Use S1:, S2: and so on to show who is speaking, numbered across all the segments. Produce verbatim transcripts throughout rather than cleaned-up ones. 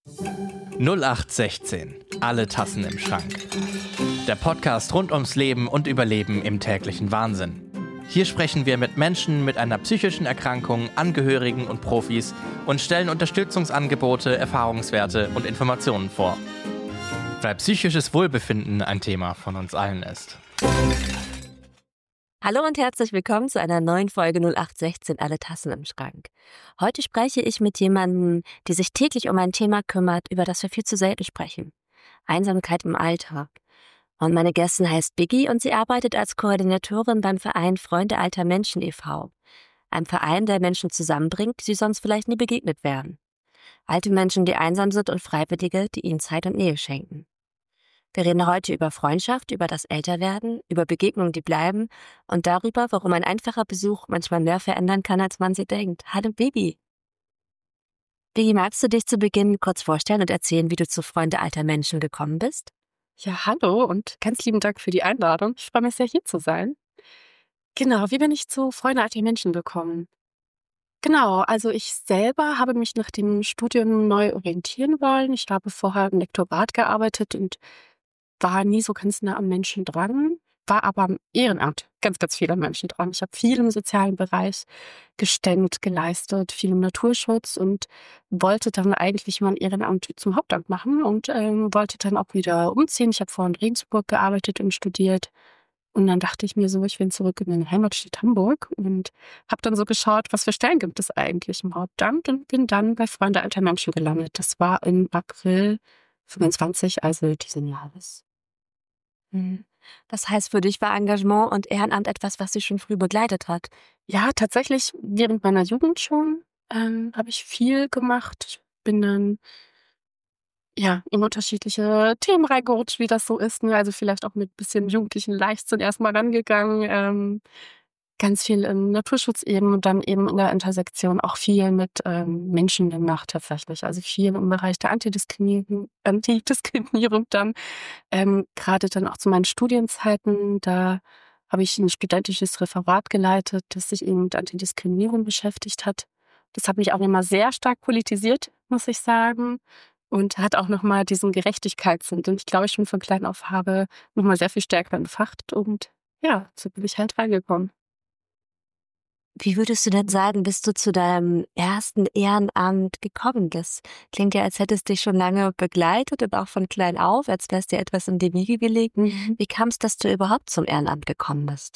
S1: null acht sechzehn. Alle Tassen im Schrank. Der Podcast rund ums Leben und Überleben im täglichen Wahnsinn. Hier sprechen wir mit Menschen mit einer psychischen Erkrankung, Angehörigen und Profis und stellen Unterstützungsangebote, Erfahrungswerte und Informationen vor. Weil psychisches Wohlbefinden ein Thema von uns allen ist.
S2: Hallo und herzlich willkommen zu einer neuen Folge null acht sechzehn, alle Tassen im Schrank. Heute spreche ich mit jemandem, die sich täglich um ein Thema kümmert, über das wir viel zu selten sprechen. Einsamkeit im Alltag. Und meine Gästin heißt Biggie und sie arbeitet als Koordinatorin beim Verein Freunde alter Menschen e V Ein Verein, der Menschen zusammenbringt, die sie sonst vielleicht nie begegnet wären. Alte Menschen, die einsam sind und Freiwillige, die ihnen Zeit und Nähe schenken. Wir reden heute über Freundschaft, über das Älterwerden, über Begegnungen, die bleiben und darüber, warum ein einfacher Besuch manchmal mehr verändern kann, als man sie denkt. Hallo Biggie. Biggie, magst du dich zu Beginn kurz vorstellen und erzählen, wie du zu Freunde alter Menschen gekommen bist?
S3: Ja, hallo und ganz lieben Dank für die Einladung. Ich freue mich sehr, hier zu sein. Genau, wie bin ich zu Freunde alter Menschen gekommen? Genau, also ich selber habe mich nach dem Studium neu orientieren wollen. Ich habe vorher im Lektorat gearbeitet und war nie so ganz nah am Menschen dran, war aber im Ehrenamt ganz, ganz viel am Menschen dran. Ich habe viel im sozialen Bereich gestemmt, geleistet, viel im Naturschutz und wollte dann eigentlich mein Ehrenamt zum Hauptamt machen und ähm, wollte dann auch wieder umziehen. Ich habe vorher in Regensburg gearbeitet und studiert und dann dachte ich mir so, ich will zurück in meine Heimatstadt Hamburg und habe dann so geschaut, was für Stellen gibt es eigentlich im Hauptamt und bin dann bei Freunde alter Menschen gelandet. Das war im April fünfundzwanzig, also diesen Jahres.
S2: Das heißt, für dich war Engagement und Ehrenamt etwas, was dich schon früh begleitet hat?
S3: Ja, tatsächlich während meiner Jugend schon ähm, habe ich viel gemacht. Ich bin dann ja in unterschiedliche Themen reingerutscht, wie das so ist. Ne? Also vielleicht auch mit ein bisschen jugendlichen Leichtsinn erstmal rangegangen. Ähm, ganz viel im Naturschutz eben und dann eben in der Intersektion auch viel mit ähm, Menschen gemacht tatsächlich. Also viel im Bereich der Antidiskriminierung, Antidiskriminierung dann. Ähm, gerade dann auch zu meinen Studienzeiten, da habe ich ein studentisches Referat geleitet, das sich eben mit Antidiskriminierung beschäftigt hat. Das hat mich auch immer sehr stark politisiert, muss ich sagen. Und hat auch nochmal diesen Gerechtigkeitssinn, den ich glaube ich schon von klein auf habe, nochmal sehr viel stärker entfacht. Und ja, so bin ich halt reingekommen.
S2: Wie würdest du denn sagen, bist du zu deinem ersten Ehrenamt gekommen? Das klingt ja, als hättest du dich schon lange begleitet und auch von klein auf, als wärst dir etwas in die Wiege gelegt.
S3: Mhm.
S2: Wie kam es, dass du überhaupt zum Ehrenamt gekommen bist?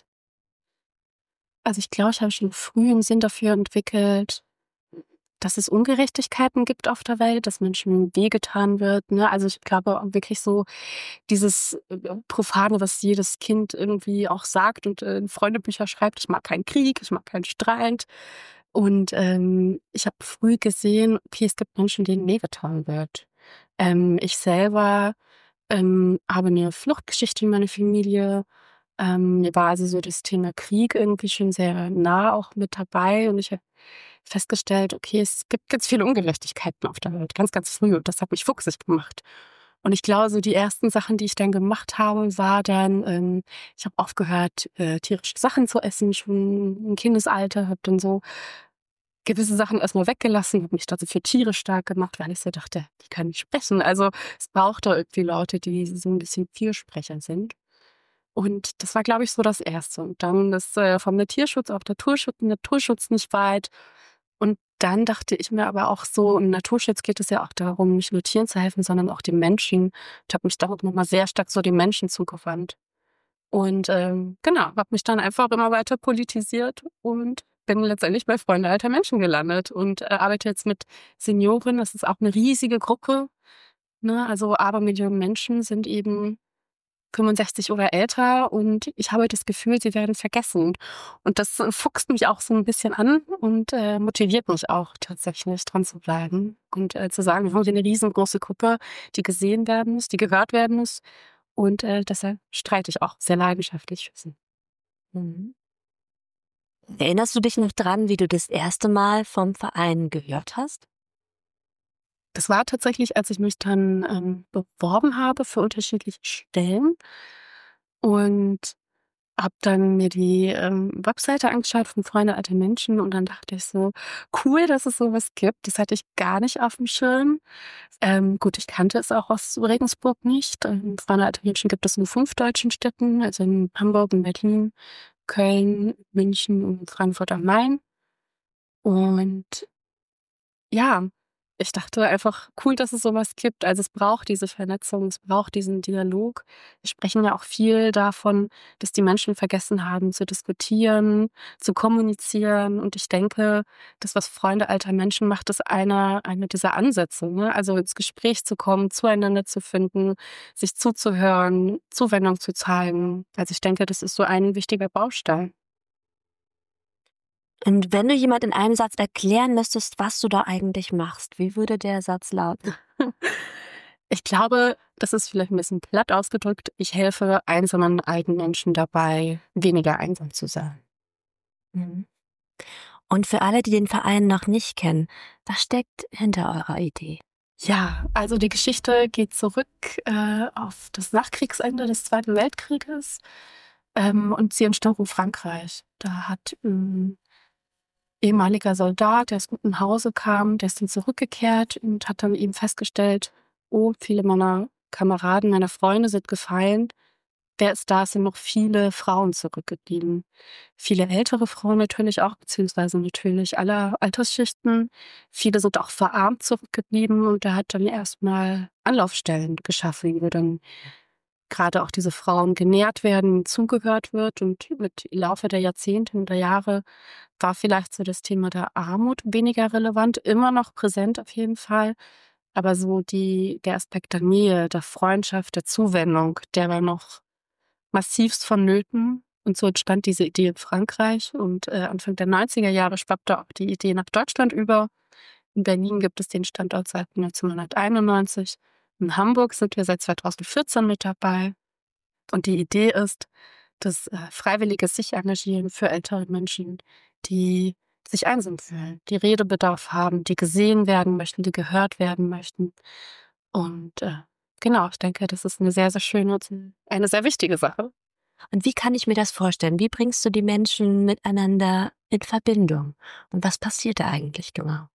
S3: Also ich glaube, ich habe schon früh einen Sinn dafür entwickelt, dass es Ungerechtigkeiten gibt auf der Welt, dass Menschen wehgetan wird. Ne? Also ich glaube auch wirklich so dieses äh, Profane, was jedes Kind irgendwie auch sagt und äh, in Freundebücher schreibt, ich mag keinen Krieg, ich mag keinen Streit. Und ähm, ich habe früh gesehen, okay, es gibt Menschen, denen wehgetan wird. Ähm, ich selber ähm, habe eine Fluchtgeschichte in meiner Familie. Ähm, mir war also so das Thema Krieg irgendwie schon sehr nah auch mit dabei und ich habe festgestellt, okay, es gibt ganz viele Ungerechtigkeiten auf der Welt, ganz, ganz früh und das hat mich fuchsig gemacht. Und ich glaube, so die ersten Sachen, die ich dann gemacht habe, war dann, ähm, ich habe aufgehört, äh, tierische Sachen zu essen, schon im Kindesalter, habe dann so gewisse Sachen erstmal weggelassen, habe mich dazu für Tiere stark gemacht, weil ich so dachte, die können nicht sprechen. Also es braucht da irgendwie Leute, die so ein bisschen Fürsprecher sind. Und das war, glaube ich, so das Erste. Und dann ist äh, vom Tierschutz auf Naturschutz, Naturschutz nicht weit. Und dann dachte ich mir aber auch so, im Naturschutz geht es ja auch darum, nicht nur Tieren zu helfen, sondern auch den Menschen. Ich habe mich darauf nochmal sehr stark so den Menschen zugewandt. Und ähm, genau, habe mich dann einfach immer weiter politisiert und bin letztendlich bei Freunde alter Menschen gelandet und äh, arbeite jetzt mit Senioren. Das ist auch eine riesige Gruppe. Ne? Also Abermillionen Menschen sind eben fünfundsechzig oder älter und ich habe das Gefühl, sie werden vergessen. Und das äh, fuchst mich auch so ein bisschen an und äh, motiviert mich auch tatsächlich dran zu bleiben und äh, zu sagen, wir haben hier eine riesengroße Gruppe, die gesehen werden muss, die gehört werden muss. Und äh, deshalb streite ich auch sehr leidenschaftlich für sie.
S2: Mhm. Erinnerst du dich noch dran, wie du das erste Mal vom Verein gehört hast?
S3: Das war tatsächlich, als ich mich dann ähm, beworben habe für unterschiedliche Stellen. Und habe dann mir die ähm, Webseite angeschaut von Freunde alter Menschen und dann dachte ich so, cool, dass es sowas gibt. Das hatte ich gar nicht auf dem Schirm. Ähm, gut, ich kannte es auch aus Regensburg nicht. Ähm, Freunde alter Menschen gibt es in fünf deutschen Städten, also in Hamburg, in Berlin, Köln, München und Frankfurt am Main. Und ja, ich dachte einfach, cool, dass es sowas gibt. Also es braucht diese Vernetzung, es braucht diesen Dialog. Wir sprechen ja auch viel davon, dass die Menschen vergessen haben zu diskutieren, zu kommunizieren. Und ich denke, das, was Freunde alter Menschen macht, ist einer eine dieser Ansätze. Ne? Also ins Gespräch zu kommen, zueinander zu finden, sich zuzuhören, Zuwendung zu zeigen. Also ich denke, das ist so ein wichtiger Baustein.
S2: Und wenn du jemand in einem Satz erklären müsstest, was du da eigentlich machst, wie würde der Satz lauten?
S3: Ich glaube, das ist vielleicht ein bisschen platt ausgedrückt. Ich helfe einsamen alten Menschen dabei, weniger einsam zu sein.
S2: Mhm. Und für alle, die den Verein noch nicht kennen, was steckt hinter eurer Idee?
S3: Ja, also die Geschichte geht zurück äh, auf das Nachkriegsende des Zweiten Weltkrieges ähm, und sie entstand in Frankreich. Da hat ähm, ehemaliger Soldat, der aus gutem Hause kam, der ist dann zurückgekehrt und hat dann eben festgestellt, oh, viele meiner Kameraden, meiner Freunde sind gefallen. Wer ist da? Es sind noch viele Frauen zurückgeblieben. Viele ältere Frauen natürlich auch, beziehungsweise natürlich aller Altersschichten. Viele sind auch verarmt zurückgeblieben und er hat dann erstmal Anlaufstellen geschaffen, wo dann gerade auch diese Frauen genährt werden, zugehört wird. Und mit im Laufe der Jahrzehnte und der Jahre war vielleicht so das Thema der Armut weniger relevant, immer noch präsent auf jeden Fall. Aber so die, der Aspekt der Nähe, der Freundschaft, der Zuwendung, der war noch massivst vonnöten. Und so entstand diese Idee in Frankreich. Und äh, Anfang der neunziger Jahre schwappte auch die Idee nach Deutschland über. In Berlin gibt es den Standort seit neunzehnhunderteinundneunzig. In Hamburg sind wir seit zweitausendvierzehn mit dabei. Und die Idee ist, dass äh, Freiwillige sich engagieren für ältere Menschen, die sich einsam fühlen, die Redebedarf haben, die gesehen werden möchten, die gehört werden möchten. Und äh, genau, ich denke, das ist eine sehr, sehr schöne und eine sehr wichtige Sache.
S2: Und wie kann ich mir das vorstellen? Wie bringst du die Menschen miteinander in Verbindung? Und was passiert da eigentlich genau?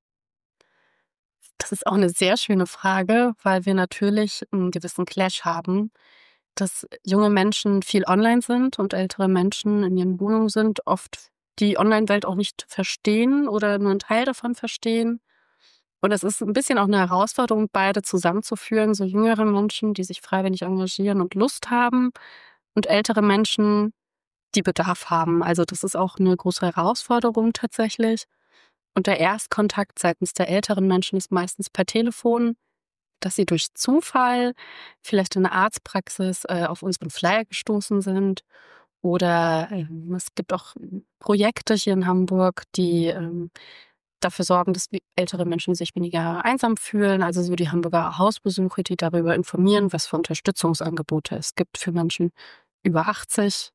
S3: Das ist auch eine sehr schöne Frage, weil wir natürlich einen gewissen Clash haben, dass junge Menschen viel online sind und ältere Menschen in ihren Wohnungen sind, oft die Online-Welt auch nicht verstehen oder nur einen Teil davon verstehen. Und es ist ein bisschen auch eine Herausforderung, beide zusammenzuführen, so jüngere Menschen, die sich freiwillig engagieren und Lust haben und ältere Menschen, die Bedarf haben. Also das ist auch eine große Herausforderung tatsächlich. Und der Erstkontakt seitens der älteren Menschen ist meistens per Telefon, dass sie durch Zufall vielleicht in der Arztpraxis äh, auf unseren Flyer gestoßen sind. Oder ähm, es gibt auch Projekte hier in Hamburg, die ähm, dafür sorgen, dass ältere Menschen sich weniger einsam fühlen. Also so die Hamburger Hausbesuche, die darüber informieren, was für Unterstützungsangebote es gibt für Menschen über achtzig.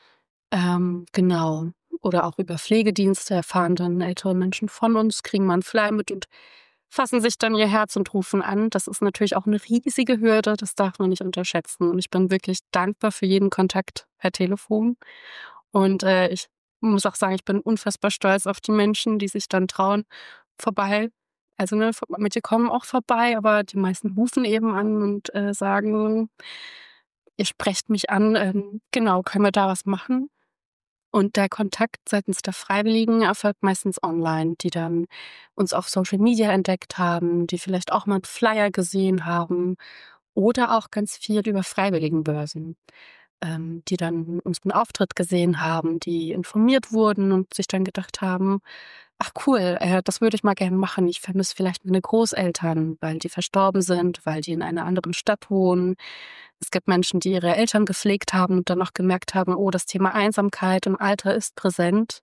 S3: Ähm, genau. Oder auch über Pflegedienste erfahren dann ältere Menschen von uns, kriegen mal einen Flyer mit und fassen sich dann ihr Herz und rufen an. Das ist natürlich auch eine riesige Hürde, das darf man nicht unterschätzen. Und ich bin wirklich dankbar für jeden Kontakt per Telefon. Und äh, ich muss auch sagen, ich bin unfassbar stolz auf die Menschen, die sich dann trauen, vorbei. Also ne, manche kommen auch vorbei, aber die meisten rufen eben an und äh, sagen, ihr sprecht mich an, ähm, genau, können wir da was machen? Und der Kontakt seitens der Freiwilligen erfolgt meistens online, die dann uns auf Social Media entdeckt haben, die vielleicht auch mal einen Flyer gesehen haben oder auch ganz viel über Freiwilligenbörsen, ähm, die dann unseren Auftritt gesehen haben, die informiert wurden und sich dann gedacht haben, ach cool, äh, das würde ich mal gerne machen. Ich vermisse vielleicht meine Großeltern, weil die verstorben sind, weil die in einer anderen Stadt wohnen. Es gibt Menschen, die ihre Eltern gepflegt haben und dann noch gemerkt haben, oh, das Thema Einsamkeit im Alter ist präsent.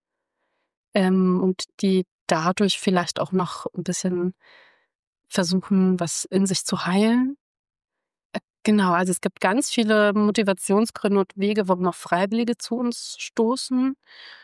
S3: Ähm, und die dadurch vielleicht auch noch ein bisschen versuchen, was in sich zu heilen. Äh, Genau, also es gibt ganz viele Motivationsgründe und Wege, warum noch Freiwillige zu uns stoßen.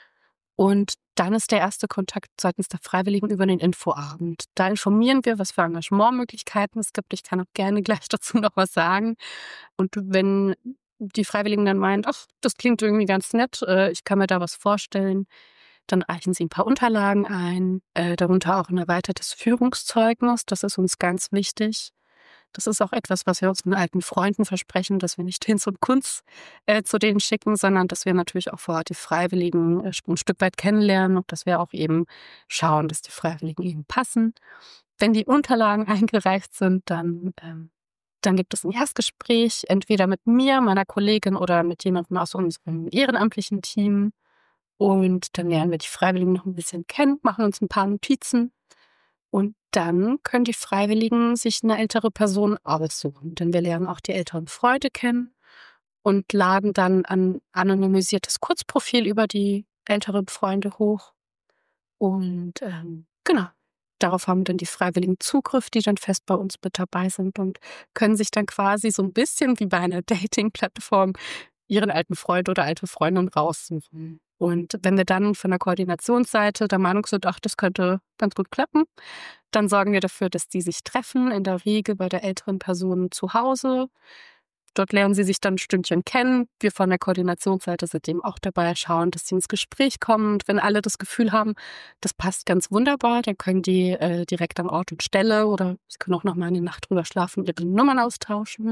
S3: Und dann ist der erste Kontakt seitens der Freiwilligen über den Infoabend. Da informieren wir, was für Engagementmöglichkeiten es gibt. Ich kann auch gerne gleich dazu noch was sagen. Und wenn die Freiwilligen dann meinen, ach, das klingt irgendwie ganz nett, äh, ich kann mir da was vorstellen, dann reichen sie ein paar Unterlagen ein, äh, darunter auch ein erweitertes Führungszeugnis. Das ist uns ganz wichtig. Das ist auch etwas, was wir unseren alten Freunden versprechen, dass wir nicht Hinz und Kunz äh, zu denen schicken, sondern dass wir natürlich auch vor Ort die Freiwilligen äh, ein Stück weit kennenlernen und dass wir auch eben schauen, dass die Freiwilligen eben passen. Wenn die Unterlagen eingereicht sind, dann, ähm, dann gibt es ein Erstgespräch, entweder mit mir, meiner Kollegin oder mit jemandem aus unserem ehrenamtlichen Team. Und dann lernen wir die Freiwilligen noch ein bisschen kennen, machen uns ein paar Notizen. Und dann können die Freiwilligen sich eine ältere Person aussuchen. Denn wir lernen auch die älteren Freunde kennen und laden dann ein anonymisiertes Kurzprofil über die älteren Freunde hoch. Und ähm, genau, darauf haben dann die Freiwilligen Zugriff, die dann fest bei uns mit dabei sind und können sich dann quasi so ein bisschen wie bei einer Dating-Plattform ihren alten Freund oder alte Freundin raussuchen. Und wenn wir dann von der Koordinationsseite der Meinung sind, ach, das könnte ganz gut klappen, dann sorgen wir dafür, dass die sich treffen, in der Regel bei der älteren Person zu Hause. Dort lernen sie sich dann ein Stündchen kennen. Wir von der Koordinationsseite sind eben auch dabei, schauen, dass sie ins Gespräch kommen. Und wenn alle das Gefühl haben, das passt ganz wunderbar, dann können die äh, direkt an Ort und Stelle oder sie können auch noch mal eine Nacht drüber schlafen und ihre Nummern austauschen.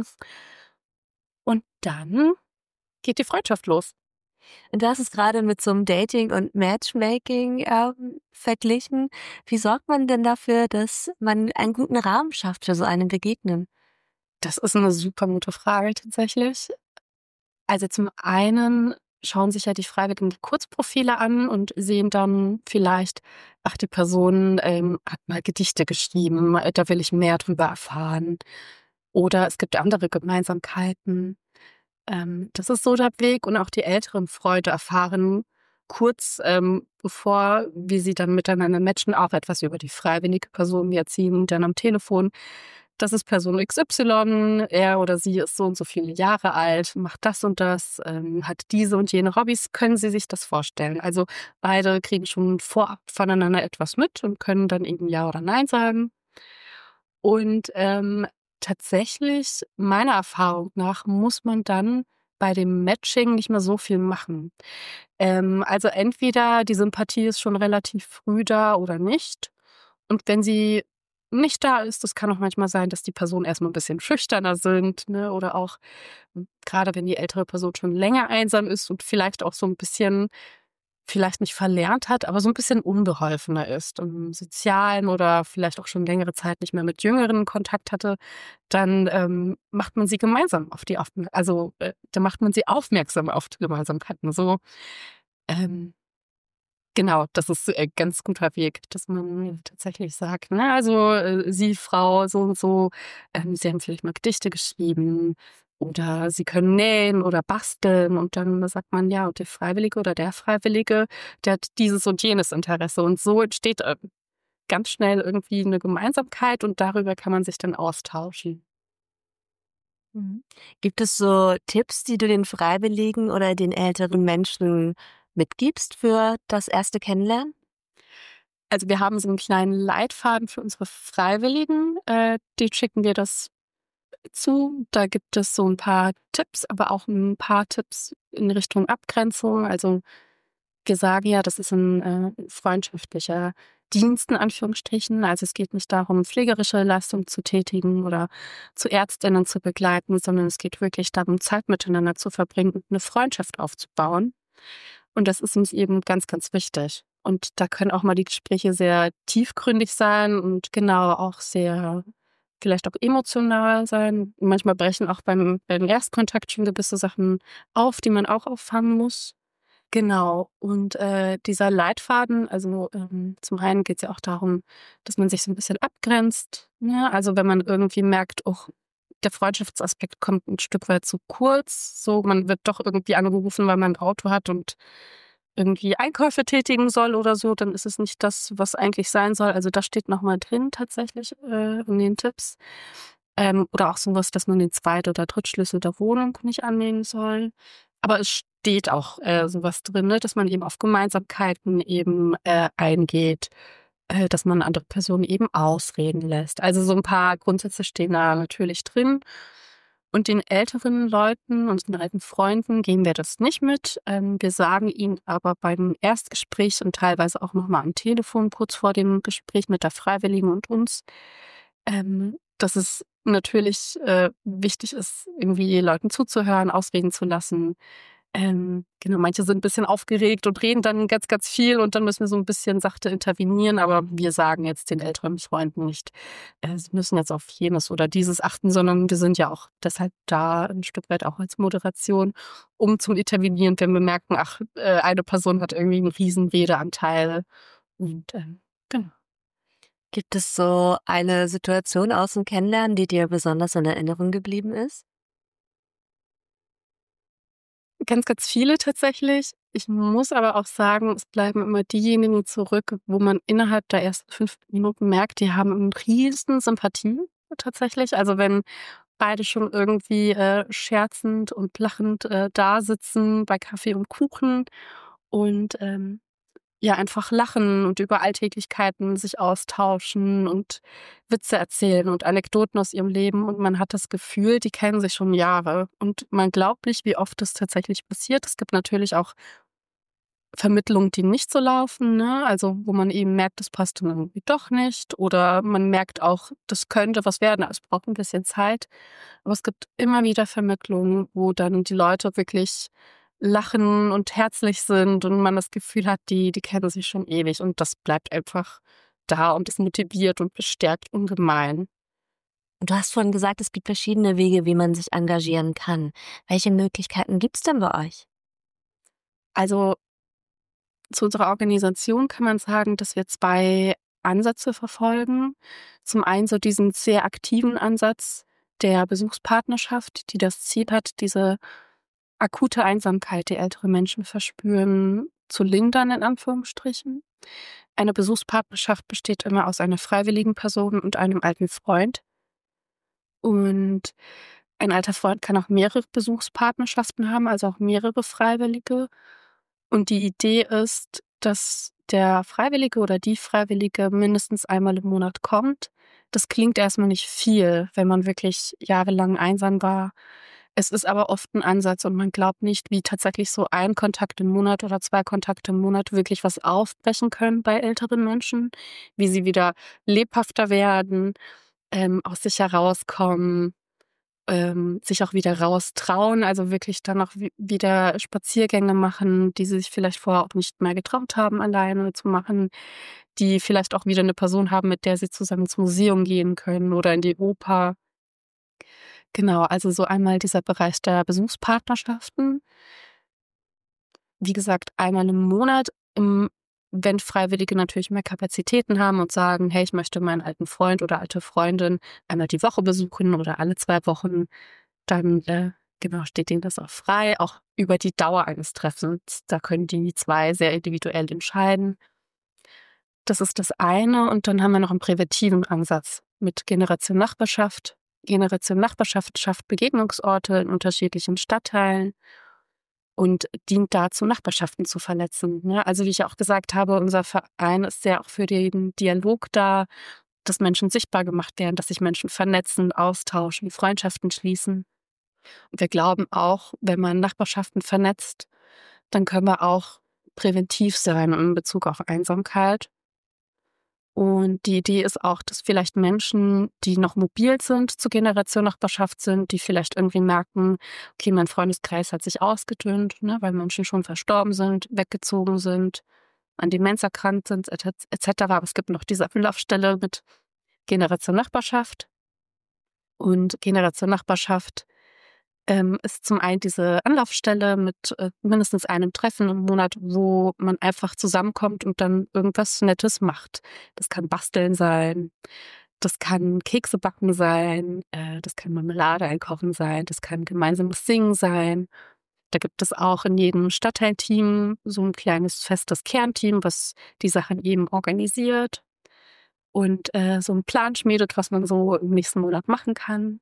S3: Und dann geht die Freundschaft los.
S2: Und du hast es gerade mit so einem Dating und Matchmaking ähm, verglichen. Wie sorgt man denn dafür, dass man einen guten Rahmen schafft für so einen Begegnen?
S3: Das ist eine super gute Frage tatsächlich. Also zum einen schauen sich ja die Freiwilligen die Kurzprofile an und sehen dann vielleicht, ach, die Person ähm, hat mal Gedichte geschrieben, da will ich mehr drüber erfahren. Oder es gibt andere Gemeinsamkeiten. Ähm, das ist so der Weg und auch die älteren Freunde erfahren kurz ähm, bevor wie sie dann miteinander matchen, auch etwas über die freiwillige Person. Wir erzählen dann am Telefon, das ist Person X Y, er oder sie ist so und so viele Jahre alt, macht das und das, ähm, hat diese und jene Hobbys. Können Sie sich das vorstellen? Also beide kriegen schon vorab voneinander etwas mit und können dann eben Ja oder Nein sagen. Und ähm, tatsächlich, meiner Erfahrung nach, muss man dann bei dem Matching nicht mehr so viel machen. Ähm, also entweder die Sympathie ist schon relativ früh da oder nicht. Und wenn sie nicht da ist, das kann auch manchmal sein, dass die Personen erstmal ein bisschen schüchterner sind, ne? Oder auch gerade wenn die ältere Person schon länger einsam ist und vielleicht auch so ein bisschen, vielleicht nicht verlernt hat, aber so ein bisschen unbeholfener ist im Sozialen oder vielleicht auch schon längere Zeit nicht mehr mit Jüngeren Kontakt hatte, dann ähm, macht man sie gemeinsam auf die, Aufmerksamkeit, also äh, da macht man sie aufmerksam auf die Gemeinsamkeiten. So, ähm, genau, das ist ein ganz guter Weg, dass man tatsächlich sagt, ne, also äh, Sie, Frau, so und so, ähm, Sie haben vielleicht mal Gedichte geschrieben oder Sie können nähen oder basteln und dann sagt man, ja, und der Freiwillige oder der Freiwillige, der hat dieses und jenes Interesse und so entsteht äh, ganz schnell irgendwie eine Gemeinsamkeit und darüber kann man sich dann austauschen.
S2: Mhm. Gibt es so Tipps, die du den Freiwilligen oder den älteren Menschen mitgibst für das erste Kennenlernen?
S3: Also wir haben so einen kleinen Leitfaden für unsere Freiwilligen, äh, die schicken wir das zu. Da gibt es so ein paar Tipps, aber auch ein paar Tipps in Richtung Abgrenzung. Also wir sagen ja, das ist ein äh, freundschaftlicher Dienst in Anführungsstrichen. Also es geht nicht darum, pflegerische Leistungen zu tätigen oder zu Ärztinnen zu begleiten, sondern es geht wirklich darum, Zeit miteinander zu verbringen und eine Freundschaft aufzubauen. Und das ist uns eben ganz, ganz wichtig. Und da können auch mal die Gespräche sehr tiefgründig sein und genau auch sehr vielleicht auch emotional sein. Manchmal brechen auch beim, beim Erstkontakt schon gewisse Sachen auf, die man auch auffangen muss. Genau. Und äh, dieser Leitfaden, also ähm, zum einen geht es ja auch darum, dass man sich so ein bisschen abgrenzt. Ne? Also wenn man irgendwie merkt, oh, der Freundschaftsaspekt kommt ein Stück weit zu kurz. So, man wird doch irgendwie angerufen, weil man ein Auto hat und irgendwie Einkäufe tätigen soll oder so, dann ist es nicht das, was eigentlich sein soll. Also das steht nochmal drin tatsächlich äh, in den Tipps. Ähm, oder auch sowas, dass man den Zweit- oder Drittschlüssel der Wohnung nicht annehmen soll. Aber es steht auch äh, sowas drin, ne, dass man eben auf Gemeinsamkeiten eben äh, eingeht, äh, dass man andere Personen eben ausreden lässt. Also so ein paar Grundsätze stehen da natürlich drin. Und den älteren Leuten, unseren alten Freunden, geben wir das nicht mit. Ähm, wir sagen ihnen aber beim Erstgespräch und teilweise auch nochmal am Telefon kurz vor dem Gespräch mit der Freiwilligen und uns, ähm, dass es natürlich äh, wichtig ist, irgendwie Leuten zuzuhören, ausreden zu lassen. Ähm, genau, manche sind ein bisschen aufgeregt und reden dann ganz, ganz viel und dann müssen wir so ein bisschen sachte intervenieren, aber wir sagen jetzt den älteren Freunden nicht, äh, sie müssen jetzt auf jenes oder dieses achten, sondern wir sind ja auch deshalb da ein Stück weit auch als Moderation, um zu intervenieren, wenn wir merken, ach, äh, eine Person hat irgendwie einen riesen Redeanteil und ähm, genau.
S2: Gibt es so eine Situation aus dem Kennenlernen, die dir besonders in Erinnerung geblieben ist?
S3: Ganz, ganz viele tatsächlich. Ich muss aber auch sagen, es bleiben immer diejenigen zurück, wo man innerhalb der ersten fünf Minuten merkt, die haben 'n riesen Sympathie tatsächlich. Also, wenn beide schon irgendwie, äh, scherzend und lachend, äh, da sitzen bei Kaffee und Kuchen und, ähm, ja, einfach lachen und über Alltäglichkeiten sich austauschen und Witze erzählen und Anekdoten aus ihrem Leben. Und man hat das Gefühl, die kennen sich schon Jahre. Und man glaubt nicht, wie oft das tatsächlich passiert. Es gibt natürlich auch Vermittlungen, die nicht so laufen, ne? Also wo man eben merkt, das passt dann irgendwie doch nicht. Oder man merkt auch, das könnte was werden, aber es braucht ein bisschen Zeit. Aber es gibt immer wieder Vermittlungen, wo dann die Leute wirklich lachen und herzlich sind und man das Gefühl hat, die, die kennen sich schon ewig und das bleibt einfach da und ist motiviert und bestärkt ungemein.
S2: Und du hast vorhin gesagt, es gibt verschiedene Wege, wie man sich engagieren kann. Welche Möglichkeiten gibt es denn bei euch?
S3: Also zu unserer Organisation kann man sagen, dass wir zwei Ansätze verfolgen. Zum einen so diesen sehr aktiven Ansatz der Besuchspartnerschaft, die das Ziel hat, diese akute Einsamkeit, die ältere Menschen verspüren, zu lindern, in Anführungsstrichen. Eine Besuchspartnerschaft besteht immer aus einer freiwilligen Person und einem alten Freund. Und ein alter Freund kann auch mehrere Besuchspartnerschaften haben, also auch mehrere Freiwillige. Und die Idee ist, dass der Freiwillige oder die Freiwillige mindestens einmal im Monat kommt. Das klingt erstmal nicht viel, wenn man wirklich jahrelang einsam war. Es ist aber oft ein Ansatz und man glaubt nicht, wie tatsächlich so ein Kontakt im Monat oder zwei Kontakte im Monat wirklich was aufbrechen können bei älteren Menschen, wie sie wieder lebhafter werden, ähm, aus sich herauskommen, ähm, sich auch wieder raustrauen, also wirklich dann auch wi wieder Spaziergänge machen, die sie sich vielleicht vorher auch nicht mehr getraut haben, alleine zu machen, die vielleicht auch wieder eine Person haben, mit der sie zusammen ins Museum gehen können oder in die Oper. Genau, also so einmal dieser Bereich der Besuchspartnerschaften. Wie gesagt, einmal im Monat, im wenn Freiwillige natürlich mehr Kapazitäten haben und sagen: „Hey, ich möchte meinen alten Freund oder alte Freundin einmal die Woche besuchen oder alle zwei Wochen“, dann, äh, genau, steht denen das auch frei, auch über die Dauer eines Treffens. Da können die zwei sehr individuell entscheiden. Das ist das eine und dann haben wir noch einen präventiven Ansatz mit Generation Nachbarschaft. Generation Nachbarschaft schafft Begegnungsorte in unterschiedlichen Stadtteilen und dient dazu, Nachbarschaften zu vernetzen, ne? Also, wie ich ja auch gesagt habe, unser Verein ist sehr auch für den Dialog da, dass Menschen sichtbar gemacht werden, dass sich Menschen vernetzen, austauschen, Freundschaften schließen. Und wir glauben auch, wenn man Nachbarschaften vernetzt, dann können wir auch präventiv sein in Bezug auf Einsamkeit. Und die Idee ist auch, dass vielleicht Menschen, die noch mobil sind, zur Generation Nachbarschaft sind, die vielleicht irgendwie merken, okay, mein Freundeskreis hat sich ausgedünnt, ne, weil Menschen schon verstorben sind, weggezogen sind, an Demenz erkrankt sind, et cetera. Aber es gibt noch diese Anlaufstelle mit Generation Nachbarschaft. Und Generation Nachbarschaft ähm, ist zum einen diese Anlaufstelle mit äh, mindestens einem Treffen im Monat, wo man einfach zusammenkommt und dann irgendwas Nettes macht. Das kann Basteln sein, das kann Kekse backen sein, äh, das kann Marmelade einkochen sein, das kann gemeinsames Singen sein. Da gibt es auch in jedem Stadtteilteam so ein kleines festes Kernteam, was die Sachen eben organisiert und äh, so ein Plan schmiedet, was man so im nächsten Monat machen kann.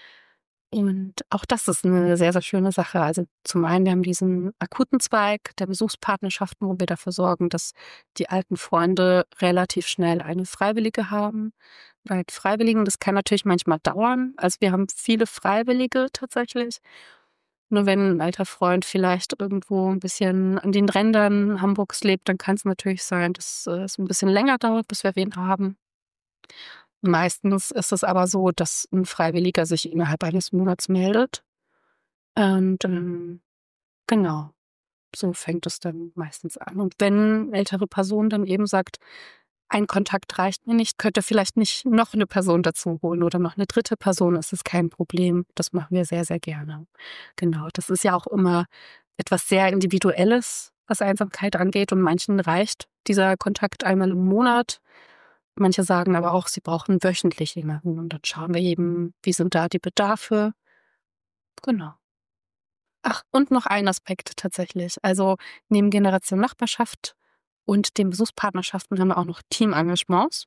S3: Und auch das ist eine sehr, sehr schöne Sache. Also, zum einen, wir haben diesen akuten Zweig der Besuchspartnerschaften, wo wir dafür sorgen, dass die alten Freunde relativ schnell eine Freiwillige haben. bei Freiwilligen, das kann natürlich manchmal dauern. Also wir haben viele Freiwillige tatsächlich. Nur wenn ein alter Freund vielleicht irgendwo ein bisschen an den Rändern Hamburgs lebt, dann kann es natürlich sein, dass äh, es ein bisschen länger dauert, bis wir wen haben. Meistens ist es aber so, dass ein Freiwilliger sich innerhalb eines Monats meldet. Und ähm, genau, so fängt es dann meistens an. Und wenn eine ältere Person dann eben sagt, ein Kontakt reicht mir nicht, könnte vielleicht nicht noch eine Person dazu holen oder noch eine dritte Person, ist es kein Problem. Das machen wir sehr, sehr gerne. Genau, das ist ja auch immer etwas sehr Individuelles, was Einsamkeit angeht. Und manchen reicht dieser Kontakt einmal im Monat. Manche sagen aber auch, sie brauchen wöchentlich jemanden. Und dann schauen wir eben, wie sind da die Bedarfe. Genau. Ach, und noch ein Aspekt tatsächlich. Also neben Generation Nachbarschaft und den Besuchspartnerschaften haben wir auch noch Teamengagements.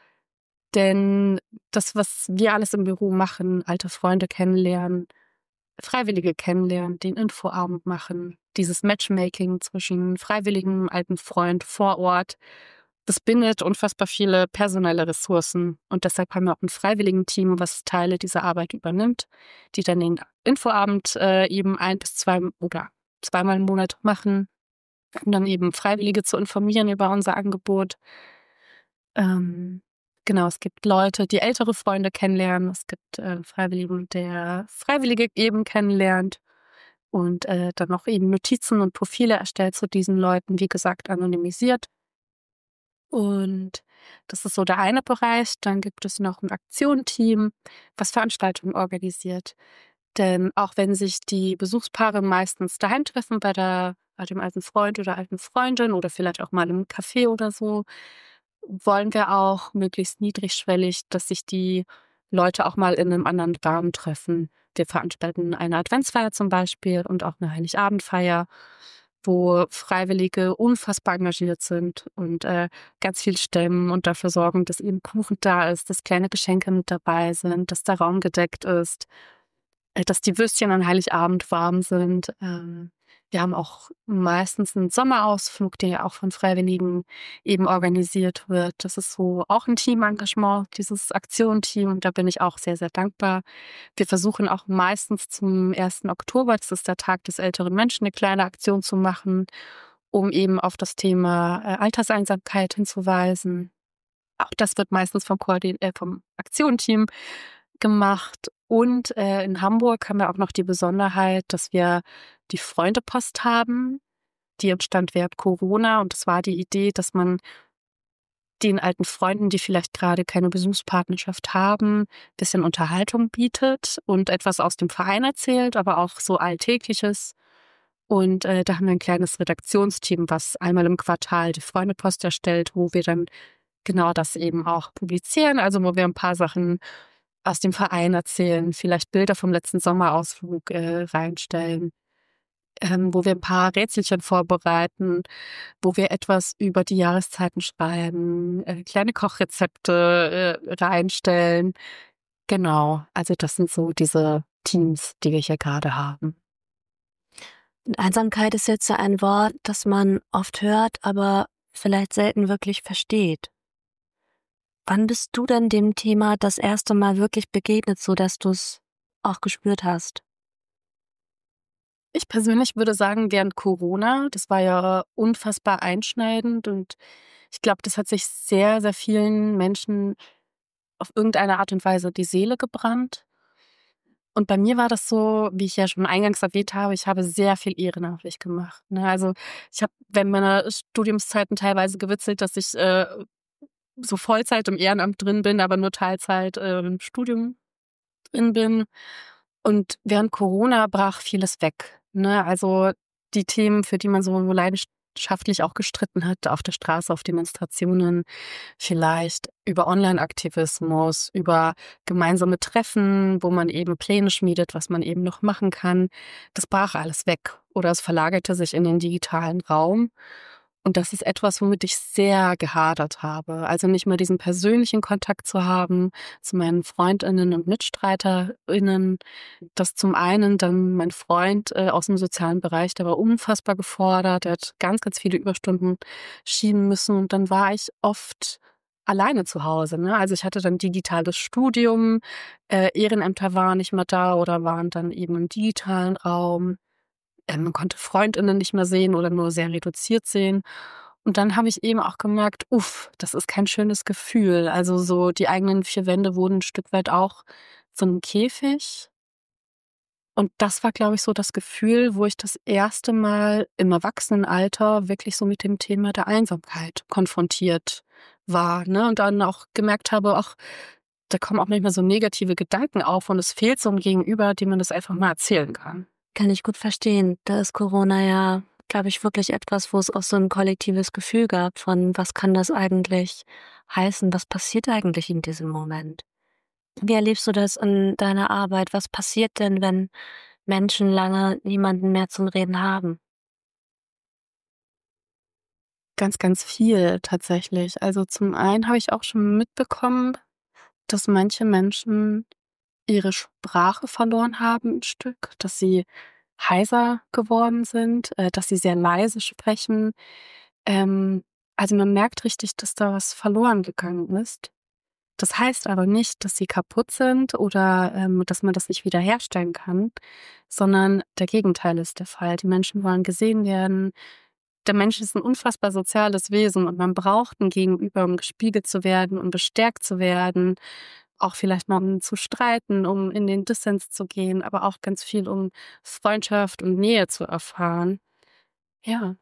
S3: Denn das, was wir alles im Büro machen, alte Freunde kennenlernen, Freiwillige kennenlernen, den Infoabend machen, dieses Matchmaking zwischen freiwilligem alten Freund vor Ort, das bindet unfassbar viele personelle Ressourcen. Und deshalb haben wir auch ein Freiwilligenteam, was Teile dieser Arbeit übernimmt, die dann den Infoabend äh, eben ein bis zwei oder zweimal im Monat machen, um dann eben Freiwillige zu informieren über unser Angebot. Ähm, genau, es gibt Leute, die ältere Freunde kennenlernen. Es gibt äh, Freiwillige, der Freiwillige eben kennenlernt und äh, dann noch eben Notizen und Profile erstellt zu diesen Leuten, wie gesagt, anonymisiert. Und das ist so der eine Bereich. Dann gibt es noch ein Aktionsteam, was Veranstaltungen organisiert. Denn auch wenn sich die Besuchspaare meistens daheim treffen bei, der, bei dem alten Freund oder alten Freundin oder vielleicht auch mal im Café oder so, wollen wir auch möglichst niedrigschwellig, dass sich die Leute auch mal in einem anderen Rahmen treffen. Wir veranstalten eine Adventsfeier zum Beispiel und auch eine Heiligabendfeier, wo Freiwillige unfassbar engagiert sind und äh, ganz viel stemmen und dafür sorgen, dass eben Kuchen da ist, dass kleine Geschenke mit dabei sind, dass der Raum gedeckt ist, äh, dass die Würstchen an Heiligabend warm sind. Ähm, wir haben auch meistens einen Sommerausflug, der ja auch von Freiwilligen eben organisiert wird. Das ist so auch ein Teamengagement, dieses Aktionsteam. Und da bin ich auch sehr, sehr dankbar. Wir versuchen auch meistens zum ersten Oktober, das ist der Tag des älteren Menschen, eine kleine Aktion zu machen, um eben auf das Thema äh, Alterseinsamkeit hinzuweisen. Auch das wird meistens vom, Koordin äh, vom Aktionsteam gemacht. Und äh, in Hamburg haben wir auch noch die Besonderheit, dass wir die Freundepost haben. Die entstand während Corona. Und das war die Idee, dass man den alten Freunden, die vielleicht gerade keine Besuchspartnerschaft haben, ein bisschen Unterhaltung bietet und etwas aus dem Verein erzählt, aber auch so Alltägliches. Und äh, da haben wir ein kleines Redaktionsteam, was einmal im Quartal die Freundepost erstellt, wo wir dann genau das eben auch publizieren. Also wo wir ein paar Sachen aus dem Verein erzählen, vielleicht Bilder vom letzten Sommerausflug äh, reinstellen, ähm, wo wir ein paar Rätselchen vorbereiten, wo wir etwas über die Jahreszeiten schreiben, äh, kleine Kochrezepte äh, reinstellen. Genau, also das sind so diese Teams, die wir hier gerade haben.
S2: Und Einsamkeit ist jetzt ja ein Wort, das man oft hört, aber vielleicht selten wirklich versteht. Wann bist du denn dem Thema das erste Mal wirklich begegnet, sodass du es auch gespürt hast?
S3: Ich persönlich würde sagen, während Corona, das war ja unfassbar einschneidend und ich glaube, das hat sich sehr, sehr vielen Menschen auf irgendeine Art und Weise die Seele gebrannt. Und bei mir war das so, wie ich ja schon eingangs erwähnt habe, ich habe sehr viel ehrenamtlich gemacht. Ne? Also ich habe während meiner Studiumszeiten teilweise gewitzelt, dass ich äh, so Vollzeit im Ehrenamt drin bin, aber nur Teilzeit äh, im Studium drin bin. Und während Corona brach vieles weg. Ne? Also die Themen, für die man so leidenschaftlich auch gestritten hat, auf der Straße, auf Demonstrationen, vielleicht über Online-Aktivismus, über gemeinsame Treffen, wo man eben Pläne schmiedet, was man eben noch machen kann, das brach alles weg. Oder es verlagerte sich in den digitalen Raum. Und das ist etwas, womit ich sehr gehadert habe. Also nicht mehr diesen persönlichen Kontakt zu haben zu meinen FreundInnen und MitstreiterInnen. Das zum einen dann mein Freund äh, aus dem sozialen Bereich, der war unfassbar gefordert. Der hat ganz, ganz viele Überstunden schieben müssen. Und dann war ich oft alleine zu Hause, ne? Also ich hatte dann digitales Studium, äh, Ehrenämter waren nicht mehr da oder waren dann eben im digitalen Raum. Ähm, man konnte Freundinnen nicht mehr sehen oder nur sehr reduziert sehen. Und dann habe ich eben auch gemerkt, uff, das ist kein schönes Gefühl. Also so die eigenen vier Wände wurden ein Stück weit auch so ein Käfig. Und das war, glaube ich, so das Gefühl, wo ich das erste Mal im Erwachsenenalter wirklich so mit dem Thema der Einsamkeit konfrontiert war, ne? Und dann auch gemerkt habe, ach, da kommen auch manchmal so negative Gedanken auf und es fehlt so ein Gegenüber, dem man das einfach mal erzählen kann.
S2: Kann ich gut verstehen. Da ist Corona ja, glaube ich, wirklich etwas, wo es auch so ein kollektives Gefühl gab von, was kann das eigentlich heißen? Was passiert eigentlich in diesem Moment? Wie erlebst du das in deiner Arbeit? Was passiert denn, wenn Menschen lange niemanden mehr zum Reden haben?
S3: Ganz, ganz viel tatsächlich. Also zum einen habe ich auch schon mitbekommen, dass manche Menschen ihre Sprache verloren haben ein Stück, dass sie heiser geworden sind, äh, dass sie sehr leise sprechen. Ähm, also man merkt richtig, dass da was verloren gegangen ist. Das heißt aber nicht, dass sie kaputt sind oder ähm, dass man das nicht wiederherstellen kann, sondern der Gegenteil ist der Fall. Die Menschen wollen gesehen werden. Der Mensch ist ein unfassbar soziales Wesen und man braucht ein Gegenüber, um gespiegelt zu werden, um bestärkt zu werden, auch vielleicht mal um zu streiten, um in den Dissens zu gehen, aber auch ganz viel, um Freundschaft und Nähe zu erfahren. Ja.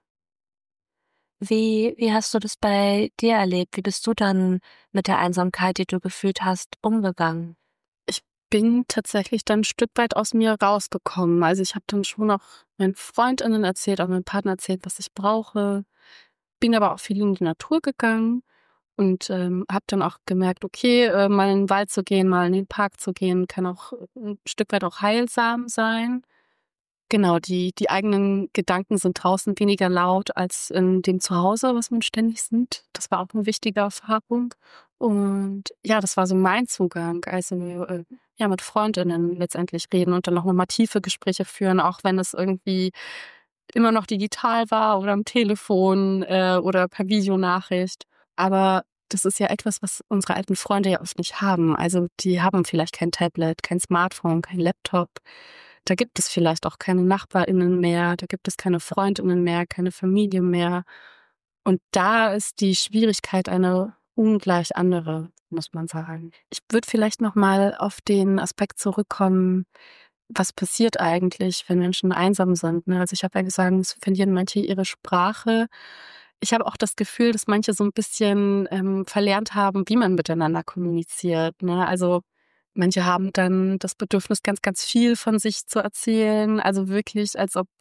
S2: Wie, wie hast du das bei dir erlebt? Wie bist du dann mit der Einsamkeit, die du gefühlt hast, umgegangen?
S3: Ich bin tatsächlich dann ein Stück weit aus mir rausgekommen. Also, ich habe dann schon auch meinen FreundInnen erzählt, auch meinem Partner erzählt, was ich brauche, bin aber auch viel in die Natur gegangen und, ähm, habe dann auch gemerkt, okay, äh, mal in den Wald zu gehen, mal in den Park zu gehen, kann auch äh, 'n Stück weit auch heilsam sein. Genau, die die eigenen Gedanken sind draußen weniger laut als in dem Zuhause, was man ständig sieht. Das war auch 'ne wichtige Erfahrung. Und ja, das war so mein Zugang. Also, äh, ja, mit Freundinnen letztendlich reden und dann noch mal tiefe Gespräche führen, auch wenn es irgendwie immer noch digital war oder am Telefon, äh, oder per Videonachricht. Aber das ist ja etwas, was unsere alten Freunde ja oft nicht haben. Also, die haben vielleicht kein Tablet, kein Smartphone, kein Laptop. Da gibt es vielleicht auch keine NachbarInnen mehr, da gibt es keine FreundInnen mehr, keine Familie mehr. Und da ist die Schwierigkeit eine ungleich andere, muss man sagen. Ich würde vielleicht noch mal auf den Aspekt zurückkommen, was passiert eigentlich, wenn Menschen einsam sind, ne? Also, ich habe ja gesagt, es verlieren manche ihre Sprache. Ich habe auch das Gefühl, dass manche so ein bisschen, ähm, verlernt haben, wie man miteinander kommuniziert, ne? Also, manche haben dann das Bedürfnis, ganz, ganz viel von sich zu erzählen, also wirklich, als ob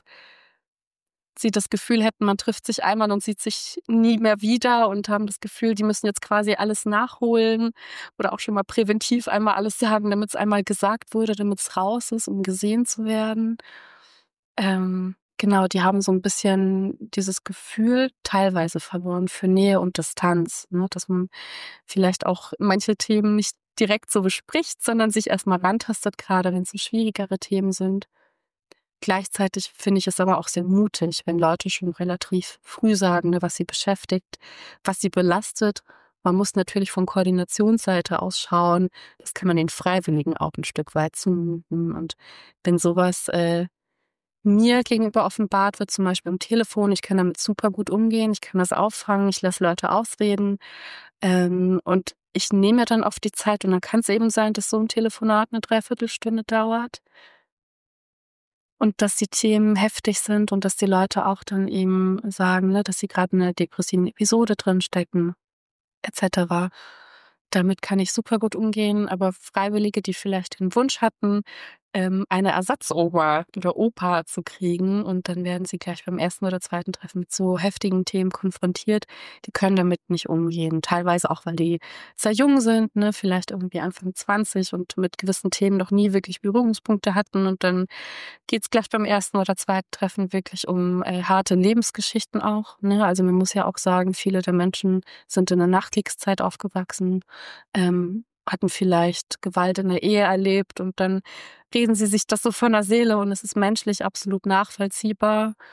S3: sie das Gefühl hätten, man trifft sich einmal und sieht sich nie mehr wieder und haben das Gefühl, die müssen jetzt quasi alles nachholen oder auch schon mal präventiv einmal alles sagen, damit es einmal gesagt wurde, damit es raus ist, um gesehen zu werden. Ähm, genau, die haben so ein bisschen dieses Gefühl teilweise verloren für Nähe und Distanz, ne? Dass man vielleicht auch manche Themen nicht direkt so bespricht, sondern sich erst mal rantastet, grade wenn's so schwierigere Themen sind. Gleichzeitig finde ich es aber auch sehr mutig, wenn Leute schon relativ früh sagen, ne, was sie beschäftigt, was sie belastet. Man muss natürlich von Koordinationsseite aus schauen, das kann man den Freiwilligen auch ein Stück weit zumuten. Und wenn sowas äh, mir gegenüber offenbart wird, zum Beispiel am Telefon, ich kann damit super gut umgehen, ich kann das auffangen, ich lasse Leute ausreden, ähm, und ich nehme mir dann oft die Zeit und dann kann es eben sein, dass so ein Telefonat eine Dreiviertelstunde dauert. Und dass die Themen heftig sind und dass die Leute auch dann eben sagen, ne, dass sie gerade in 'ner depressiven Episode drinstecken et cetera. Damit kann ich super gut umgehen, aber Freiwillige, die vielleicht den Wunsch hatten, ähm, eine Ersatzoma oder Opa zu kriegen und dann werden sie gleich beim ersten oder zweiten Treffen mit so heftigen Themen konfrontiert, die können damit nicht umgehen. Teilweise auch, weil die sehr jung sind, ne, vielleicht irgendwie Anfang zwanzig und mit gewissen Themen noch nie wirklich Berührungspunkte hatten und dann geht's gleich beim ersten oder zweiten Treffen wirklich um, äh, harte Lebensgeschichten auch, ne? Also, man muss ja auch sagen, viele der Menschen sind in der Nachkriegszeit aufgewachsen, ähm, hatten vielleicht Gewalt in der Ehe erlebt und dann reden sie sich das so von der Seele und es ist menschlich absolut nachvollziehbar.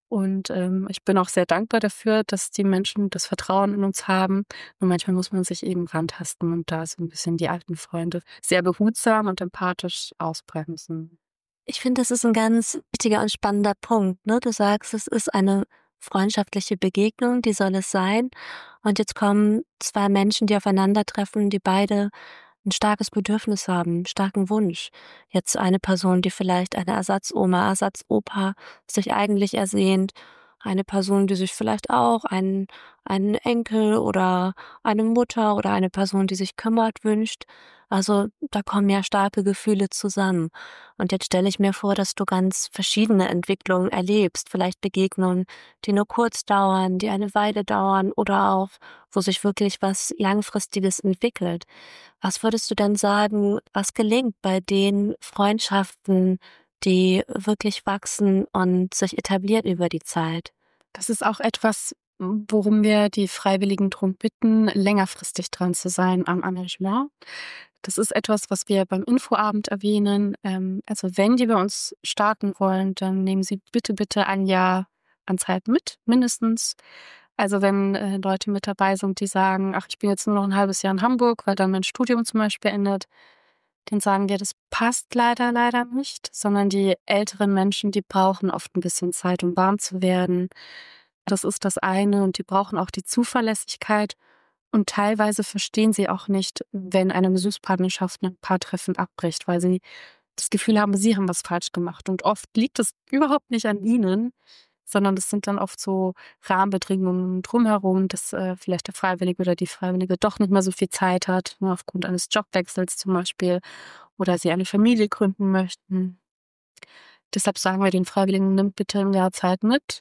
S3: Und ähm, ich bin auch sehr dankbar dafür, dass die Menschen das Vertrauen in uns haben. Und manchmal muss man sich eben rantasten und da so ein bisschen die alten Freunde sehr behutsam und empathisch ausbremsen.
S2: Ich finde, das ist ein ganz wichtiger und spannender Punkt, ne? Du sagst, es ist eine freundschaftliche Begegnung, die soll es sein. Und jetzt kommen zwei Menschen, die aufeinandertreffen, die beide ein starkes Bedürfnis haben, einen starken Wunsch. Jetzt eine Person, die vielleicht eine Ersatzoma, Ersatzopa sich eigentlich ersehnt, eine Person, die sich vielleicht auch einen, einen Enkel oder eine Mutter oder eine Person, die sich kümmert, wünscht. Also da kommen ja starke Gefühle zusammen. Und jetzt stelle ich mir vor, dass du ganz verschiedene Entwicklungen erlebst. Vielleicht Begegnungen, die nur kurz dauern, die eine Weile dauern oder auch, wo sich wirklich was Langfristiges entwickelt. Was würdest du denn sagen, was gelingt bei den Freundschaften, die wirklich wachsen und sich etablieren über die Zeit?
S3: Das ist auch etwas, worum wir die Freiwilligen drum bitten, längerfristig dran zu sein am Engagement. Das ist etwas, was wir beim Infoabend erwähnen. Ähm, also wenn die bei uns starten wollen, dann nehmen Sie bitte, bitte ein Jahr an Zeit mit, mindestens. Also wenn äh, Leute mit dabei sind, die sagen, ach, ich bin jetzt nur noch ein halbes Jahr in Hamburg, weil dann mein Studium zum Beispiel endet, dann sagen wir, das passt leider, leider nicht, sondern die älteren Menschen, die brauchen oft ein bisschen Zeit, um warm zu werden. Das ist das eine und die brauchen auch die Zuverlässigkeit. Und teilweise verstehen sie auch nicht, wenn eine Besuchspartnerschaft ein Paartreffen abbricht, weil sie das Gefühl haben, sie haben was falsch gemacht. Und oft liegt es überhaupt nicht an ihnen, sondern das sind dann oft so Rahmenbedingungen drumherum, dass äh, vielleicht der Freiwillige oder die Freiwillige doch nicht mehr so viel Zeit hat, ne, aufgrund eines Jobwechsels zum Beispiel, oder sie eine Familie gründen möchten. Deshalb sagen wir den Freiwilligen, nimmt bitte im Jahr Zeit mit.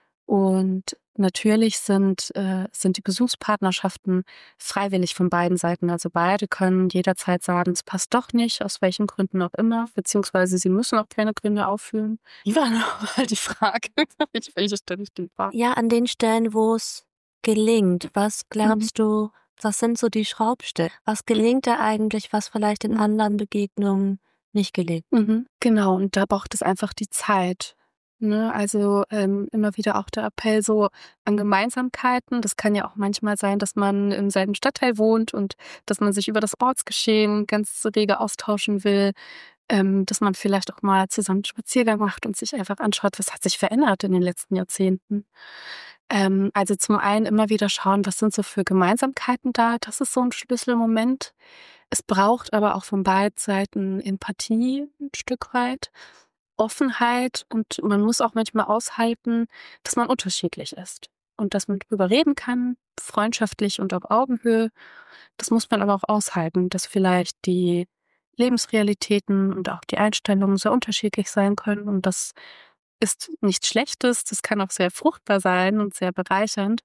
S3: Und natürlich sind, äh, sind die Besuchspartnerschaften freiwillig von beiden Seiten. Also beide können jederzeit sagen, es passt doch nicht, aus welchen Gründen auch immer, beziehungsweise sie müssen auch keine Gründe aufführen. Wie war nochmal die Frage? Ich, welche stelle ich die Frage?
S2: Ja, an den Stellen, wo es gelingt, was glaubst du, was sind so die Schraubstellen? Was gelingt da eigentlich, was vielleicht in anderen Begegnungen nicht gelingt?
S3: Mhm, genau, und da braucht es einfach die Zeit. Ne? Also ähm, immer wieder auch der Appell so an Gemeinsamkeiten. Das kann ja auch manchmal sein, dass man im selben Stadtteil wohnt und dass man sich über das Ortsgeschehen ganz rege austauschen will. Ähm, dass man vielleicht auch mal zusammen einen Spaziergang macht und sich einfach anschaut, was hat sich verändert in den letzten Jahrzehnten. Ähm, also zum einen immer wieder schauen, was sind so für Gemeinsamkeiten da. Das ist so ein Schlüsselmoment. Es braucht aber auch von beiden Seiten Empathie ein Stück weit, Offenheit, und man muss auch manchmal aushalten, dass man unterschiedlich ist und dass man drüber reden kann, freundschaftlich und auf Augenhöhe. Das muss man aber auch aushalten, dass vielleicht die Lebensrealitäten und auch die Einstellungen sehr unterschiedlich sein können, und das ist nichts Schlechtes, das kann auch sehr fruchtbar sein und sehr bereichernd,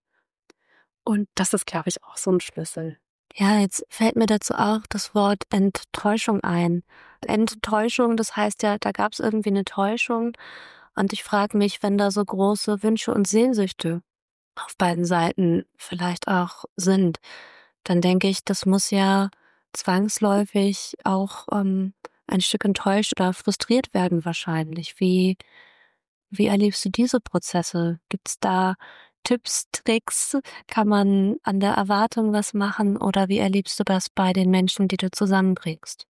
S3: und das ist, glaube ich, auch so ein Schlüssel.
S2: Ja, jetzt fällt mir dazu auch das Wort Enttäuschung ein. Enttäuschung, das heißt ja, da gab es irgendwie eine Täuschung. Und ich frage mich, wenn da so große Wünsche und Sehnsüchte auf beiden Seiten vielleicht auch sind, dann denke ich, das muss ja zwangsläufig auch ähm, ein Stück enttäuscht oder frustriert werden wahrscheinlich. Wie, wie erlebst du diese Prozesse? Gibt es da Tipps, Tricks? Kann man an der Erwartung was machen oder wie erlebst du das bei den Menschen, die du zusammenbringst?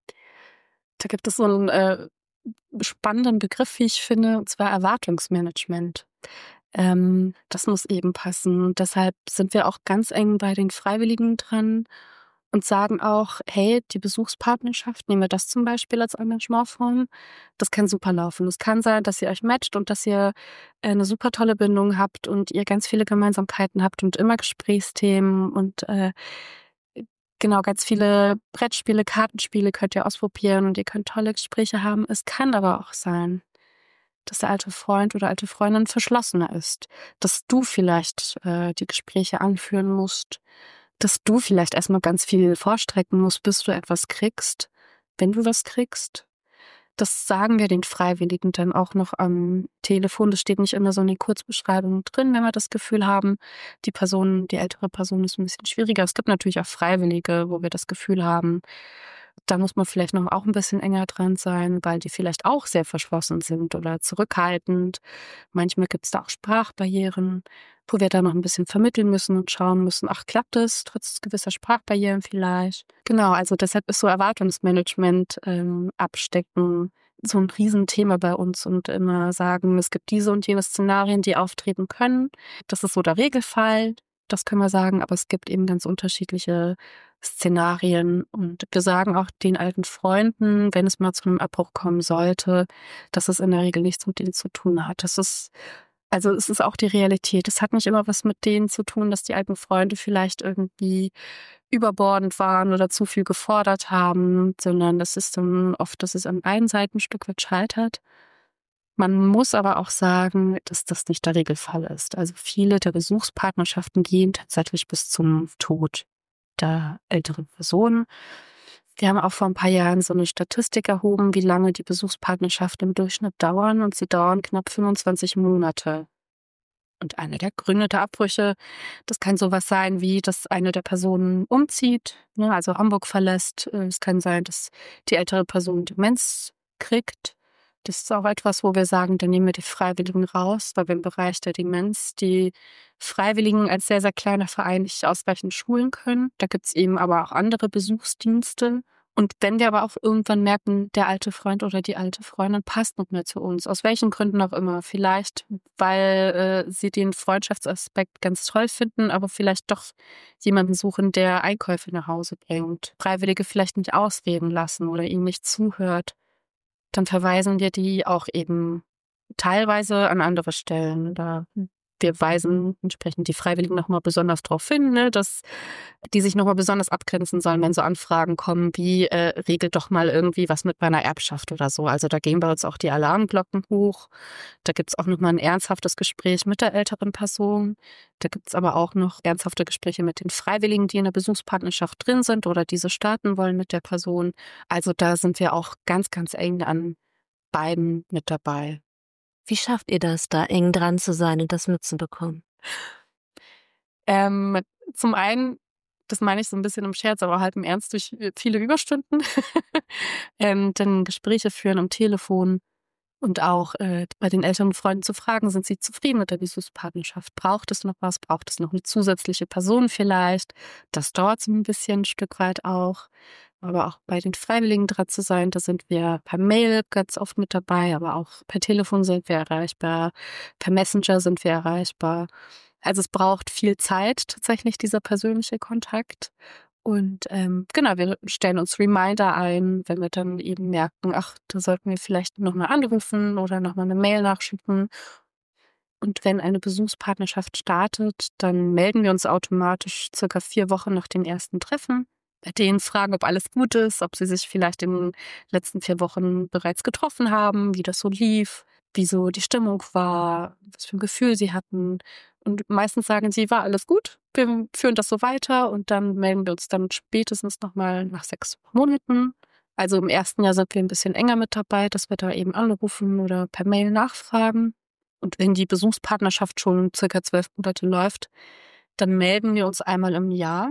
S3: Da gibt es so einen äh, spannenden Begriff, wie ich finde, und zwar Erwartungsmanagement. Ähm, das muss eben passen. Und deshalb sind wir auch ganz eng bei den Freiwilligen dran und sagen auch, hey, die Besuchspartnerschaft, nehmen wir das zum Beispiel als Engagementform, das kann super laufen. Es kann sein, dass ihr euch matcht und dass ihr äh, eine super tolle Bindung habt und ihr ganz viele Gemeinsamkeiten habt und immer Gesprächsthemen und äh, genau, ganz viele Brettspiele, Kartenspiele könnt ihr ausprobieren und ihr könnt tolle Gespräche haben. Es kann aber auch sein, dass der alte Freund oder alte Freundin verschlossener ist, dass du vielleicht äh, die Gespräche anführen musst, dass du vielleicht erstmal ganz viel vorstrecken musst, bis du etwas kriegst, wenn du was kriegst. Das sagen wir den Freiwilligen dann auch noch am Telefon. Das steht nicht immer so in den Kurzbeschreibungen drin, wenn wir das Gefühl haben, die Person, die ältere Person ist ein bisschen schwieriger. Es gibt natürlich auch Freiwillige, wo wir das Gefühl haben, Da muss man vielleicht noch auch ein bisschen enger dran sein, weil die vielleicht auch sehr verschlossen sind oder zurückhaltend. Manchmal gibt es da auch Sprachbarrieren, wo wir da noch ein bisschen vermitteln müssen und schauen müssen, ach, klappt es trotz gewisser Sprachbarrieren vielleicht? Genau, also deshalb ist so Erwartungsmanagement, ähm, abstecken so ein Riesenthema bei uns und immer sagen, es gibt diese und jene Szenarien, die auftreten können. Das ist so der Regelfall, das können wir sagen, aber es gibt eben ganz unterschiedliche Szenarien. Und wir sagen auch den alten Freunden, wenn es mal zu einem Abbruch kommen sollte, dass es in der Regel nichts mit denen zu tun hat. Das ist, also es ist auch die Realität. Es hat nicht immer was mit denen zu tun, dass die alten Freunde vielleicht irgendwie überbordend waren oder zu viel gefordert haben, sondern das ist dann oft, dass es an beiden Seiten ein Stück weit scheitert. Man muss aber auch sagen, dass das nicht der Regelfall ist. Also viele der Besuchspartnerschaften gehen tatsächlich bis zum Tod der älteren Person. Wir haben auch vor ein paar Jahren so eine Statistik erhoben, wie lange die Besuchspartnerschaften im Durchschnitt dauern, und sie dauern knapp fünfundzwanzig Monate. Und einer der Gründe der Abbrüche, das kann sowas sein, wie dass eine der Personen umzieht, ne, also Hamburg verlässt. Es kann sein, dass die ältere Person Demenz kriegt. Das ist auch etwas, wo wir sagen, dann nehmen wir die Freiwilligen raus, weil wir im Bereich der Demenz die Freiwilligen als sehr, sehr kleiner Verein nicht ausreichend schulen können. Da gibt es eben aber auch andere Besuchsdienste. Und wenn wir aber auch irgendwann merken, der alte Freund oder die alte Freundin passt nicht mehr zu uns, aus welchen Gründen auch immer, vielleicht weil äh, sie den Freundschaftsaspekt ganz toll finden, aber vielleicht doch jemanden suchen, der Einkäufe nach Hause bringt, Freiwillige vielleicht nicht ausreden lassen oder ihnen nicht zuhört, dann verweisen wir die auch eben teilweise an andere Stellen. Oder wir weisen entsprechend die Freiwilligen nochmal besonders darauf hin, ne, dass die sich nochmal besonders abgrenzen sollen, wenn so Anfragen kommen, wie äh, regelt doch mal irgendwie was mit meiner Erbschaft oder so. Also da gehen bei uns auch die Alarmglocken hoch. Da gibt es auch nochmal ein ernsthaftes Gespräch mit der älteren Person. Da gibt es aber auch noch ernsthafte Gespräche mit den Freiwilligen, die in der Besuchspartnerschaft drin sind oder diese starten wollen mit der Person. Also da sind wir auch ganz, ganz eng an beiden mit dabei.
S2: Wie schafft ihr das, da eng dran zu sein und das mitzubekommen?
S3: Ähm, zum einen, das meine ich so ein bisschen im Scherz, aber halt im Ernst, durch viele Überstunden. ähm, dann Gespräche führen am Telefon und auch äh, bei den älteren Freunden zu fragen, sind sie zufrieden mit der Besuchspartnerschaft? Braucht es noch was? Braucht es noch eine zusätzliche Person vielleicht? Das dauert so ein bisschen, ein Stück weit auch. Aber auch bei den Freiwilligen dran zu sein, da sind wir per Mail ganz oft mit dabei, aber auch per Telefon sind wir erreichbar, per Messenger sind wir erreichbar. Also es braucht viel Zeit tatsächlich, dieser persönliche Kontakt. Und ähm, genau, wir stellen uns Reminder ein, wenn wir dann eben merken, ach, da sollten wir vielleicht nochmal anrufen oder nochmal eine Mail nachschicken. Und wenn eine Besuchspartnerschaft startet, dann melden wir uns automatisch circa vier Wochen nach dem ersten Treffen. Bei denen fragen, ob alles gut ist, ob sie sich vielleicht in den letzten vier Wochen bereits getroffen haben, wie das so lief, wie so die Stimmung war, was für ein Gefühl sie hatten. Und meistens sagen sie, war alles gut, wir führen das so weiter, und dann melden wir uns dann spätestens nochmal nach sechs Monaten. Also im ersten Jahr sind wir ein bisschen enger mit dabei, dass wir da eben anrufen oder per Mail nachfragen. Und wenn die Besuchspartnerschaft schon circa zwölf Monate läuft, dann melden wir uns einmal im Jahr.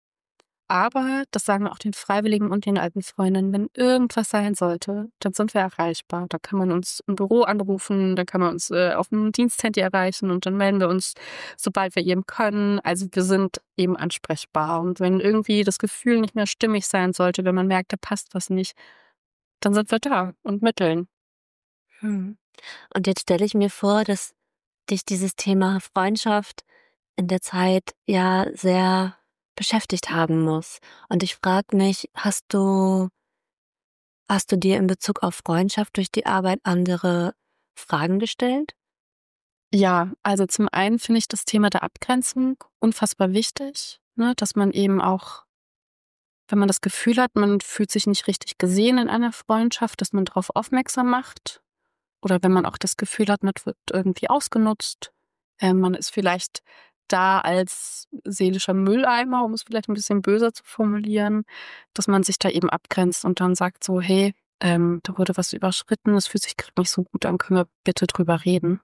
S3: Aber das sagen wir auch den Freiwilligen und den alten Freunden, wenn irgendwas sein sollte, dann sind wir erreichbar. Da kann man uns im Büro anrufen, da kann man uns äh, auf dem Diensthandy erreichen, und dann melden wir uns, sobald wir eben können. Also wir sind eben ansprechbar. Und wenn irgendwie das Gefühl nicht mehr stimmig sein sollte, wenn man merkt, da passt was nicht, dann sind wir da und mitteln.
S2: Hm. Und jetzt stelle ich mir vor, dass dich dieses Thema Freundschaft in der Zeit ja sehr beschäftigt haben muss. Und ich frage mich, hast du, hast du dir in Bezug auf Freundschaft durch die Arbeit andere Fragen gestellt?
S3: Ja, also zum einen finde ich das Thema der Abgrenzung unfassbar wichtig, ne, dass man eben auch, wenn man das Gefühl hat, man fühlt sich nicht richtig gesehen in einer Freundschaft, dass man darauf aufmerksam macht. Oder wenn man auch das Gefühl hat, man wird irgendwie ausgenutzt. Äh, man ist vielleicht da als seelischer Mülleimer, um es vielleicht ein bisschen böser zu formulieren, dass man sich da eben abgrenzt und dann sagt so, hey, ähm, da wurde was überschritten, das fühlt sich gerade nicht so gut an, können wir bitte drüber reden.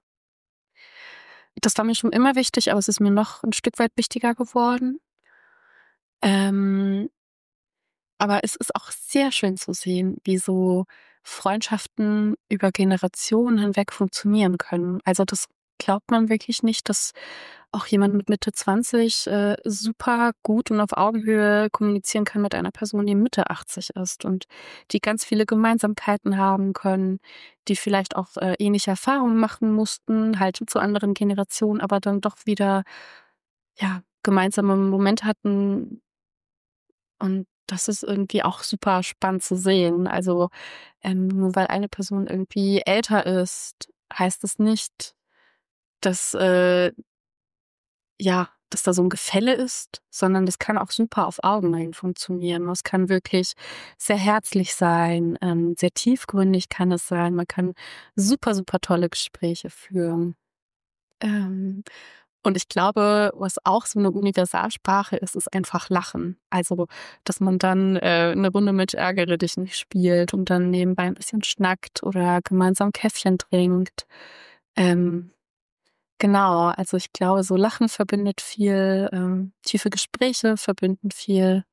S3: Das war mir schon immer wichtig, aber es ist mir noch ein Stück weit wichtiger geworden. Ähm, Aber es ist auch sehr schön zu sehen, wie so Freundschaften über Generationen hinweg funktionieren können. Also das glaubt man wirklich nicht, dass auch jemand mit Mitte zwanzig äh, super gut und auf Augenhöhe kommunizieren kann mit einer Person, die Mitte achtzig ist und die ganz viele Gemeinsamkeiten haben können, die vielleicht auch äh, ähnliche Erfahrungen machen mussten, halt zu anderen Generationen, aber dann doch wieder ja gemeinsame Momente hatten. Und das ist irgendwie auch super spannend zu sehen. Also ähm, nur weil eine Person irgendwie älter ist, heißt es nicht, dass äh, ja, dass da so ein Gefälle ist, sondern das kann auch super auf Augenhöhe funktionieren. Es kann wirklich sehr herzlich sein, ähm, sehr tiefgründig kann es sein. Man kann super, super tolle Gespräche führen. Ähm, und ich glaube, was auch so eine Universalsprache ist, ist einfach Lachen. Also, dass man dann äh, 'ne Runde mit Ärgere dich nicht spielt und dann nebenbei ein bisschen schnackt oder gemeinsam Käffchen trinkt. Ähm, genau, also ich glaube, so Lachen verbindet viel, ähm, tiefe Gespräche verbinden viel.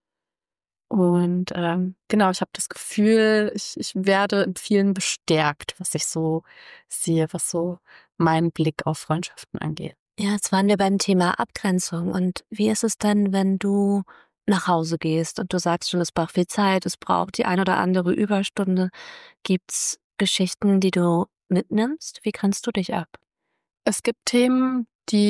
S3: Und ähm, genau, ich habe das Gefühl, ich, ich werde in vielen bestärkt, was ich so sehe, was so meinen Blick auf Freundschaften angeht.
S2: Ja, jetzt waren wir beim Thema Abgrenzung. Und wie ist es denn, wenn du nach Hause gehst und du sagst schon, es braucht viel Zeit, es braucht die ein oder andere Überstunde. Gibt's Geschichten, die du mitnimmst? Wie grenzt du dich ab?
S3: Es gibt Themen,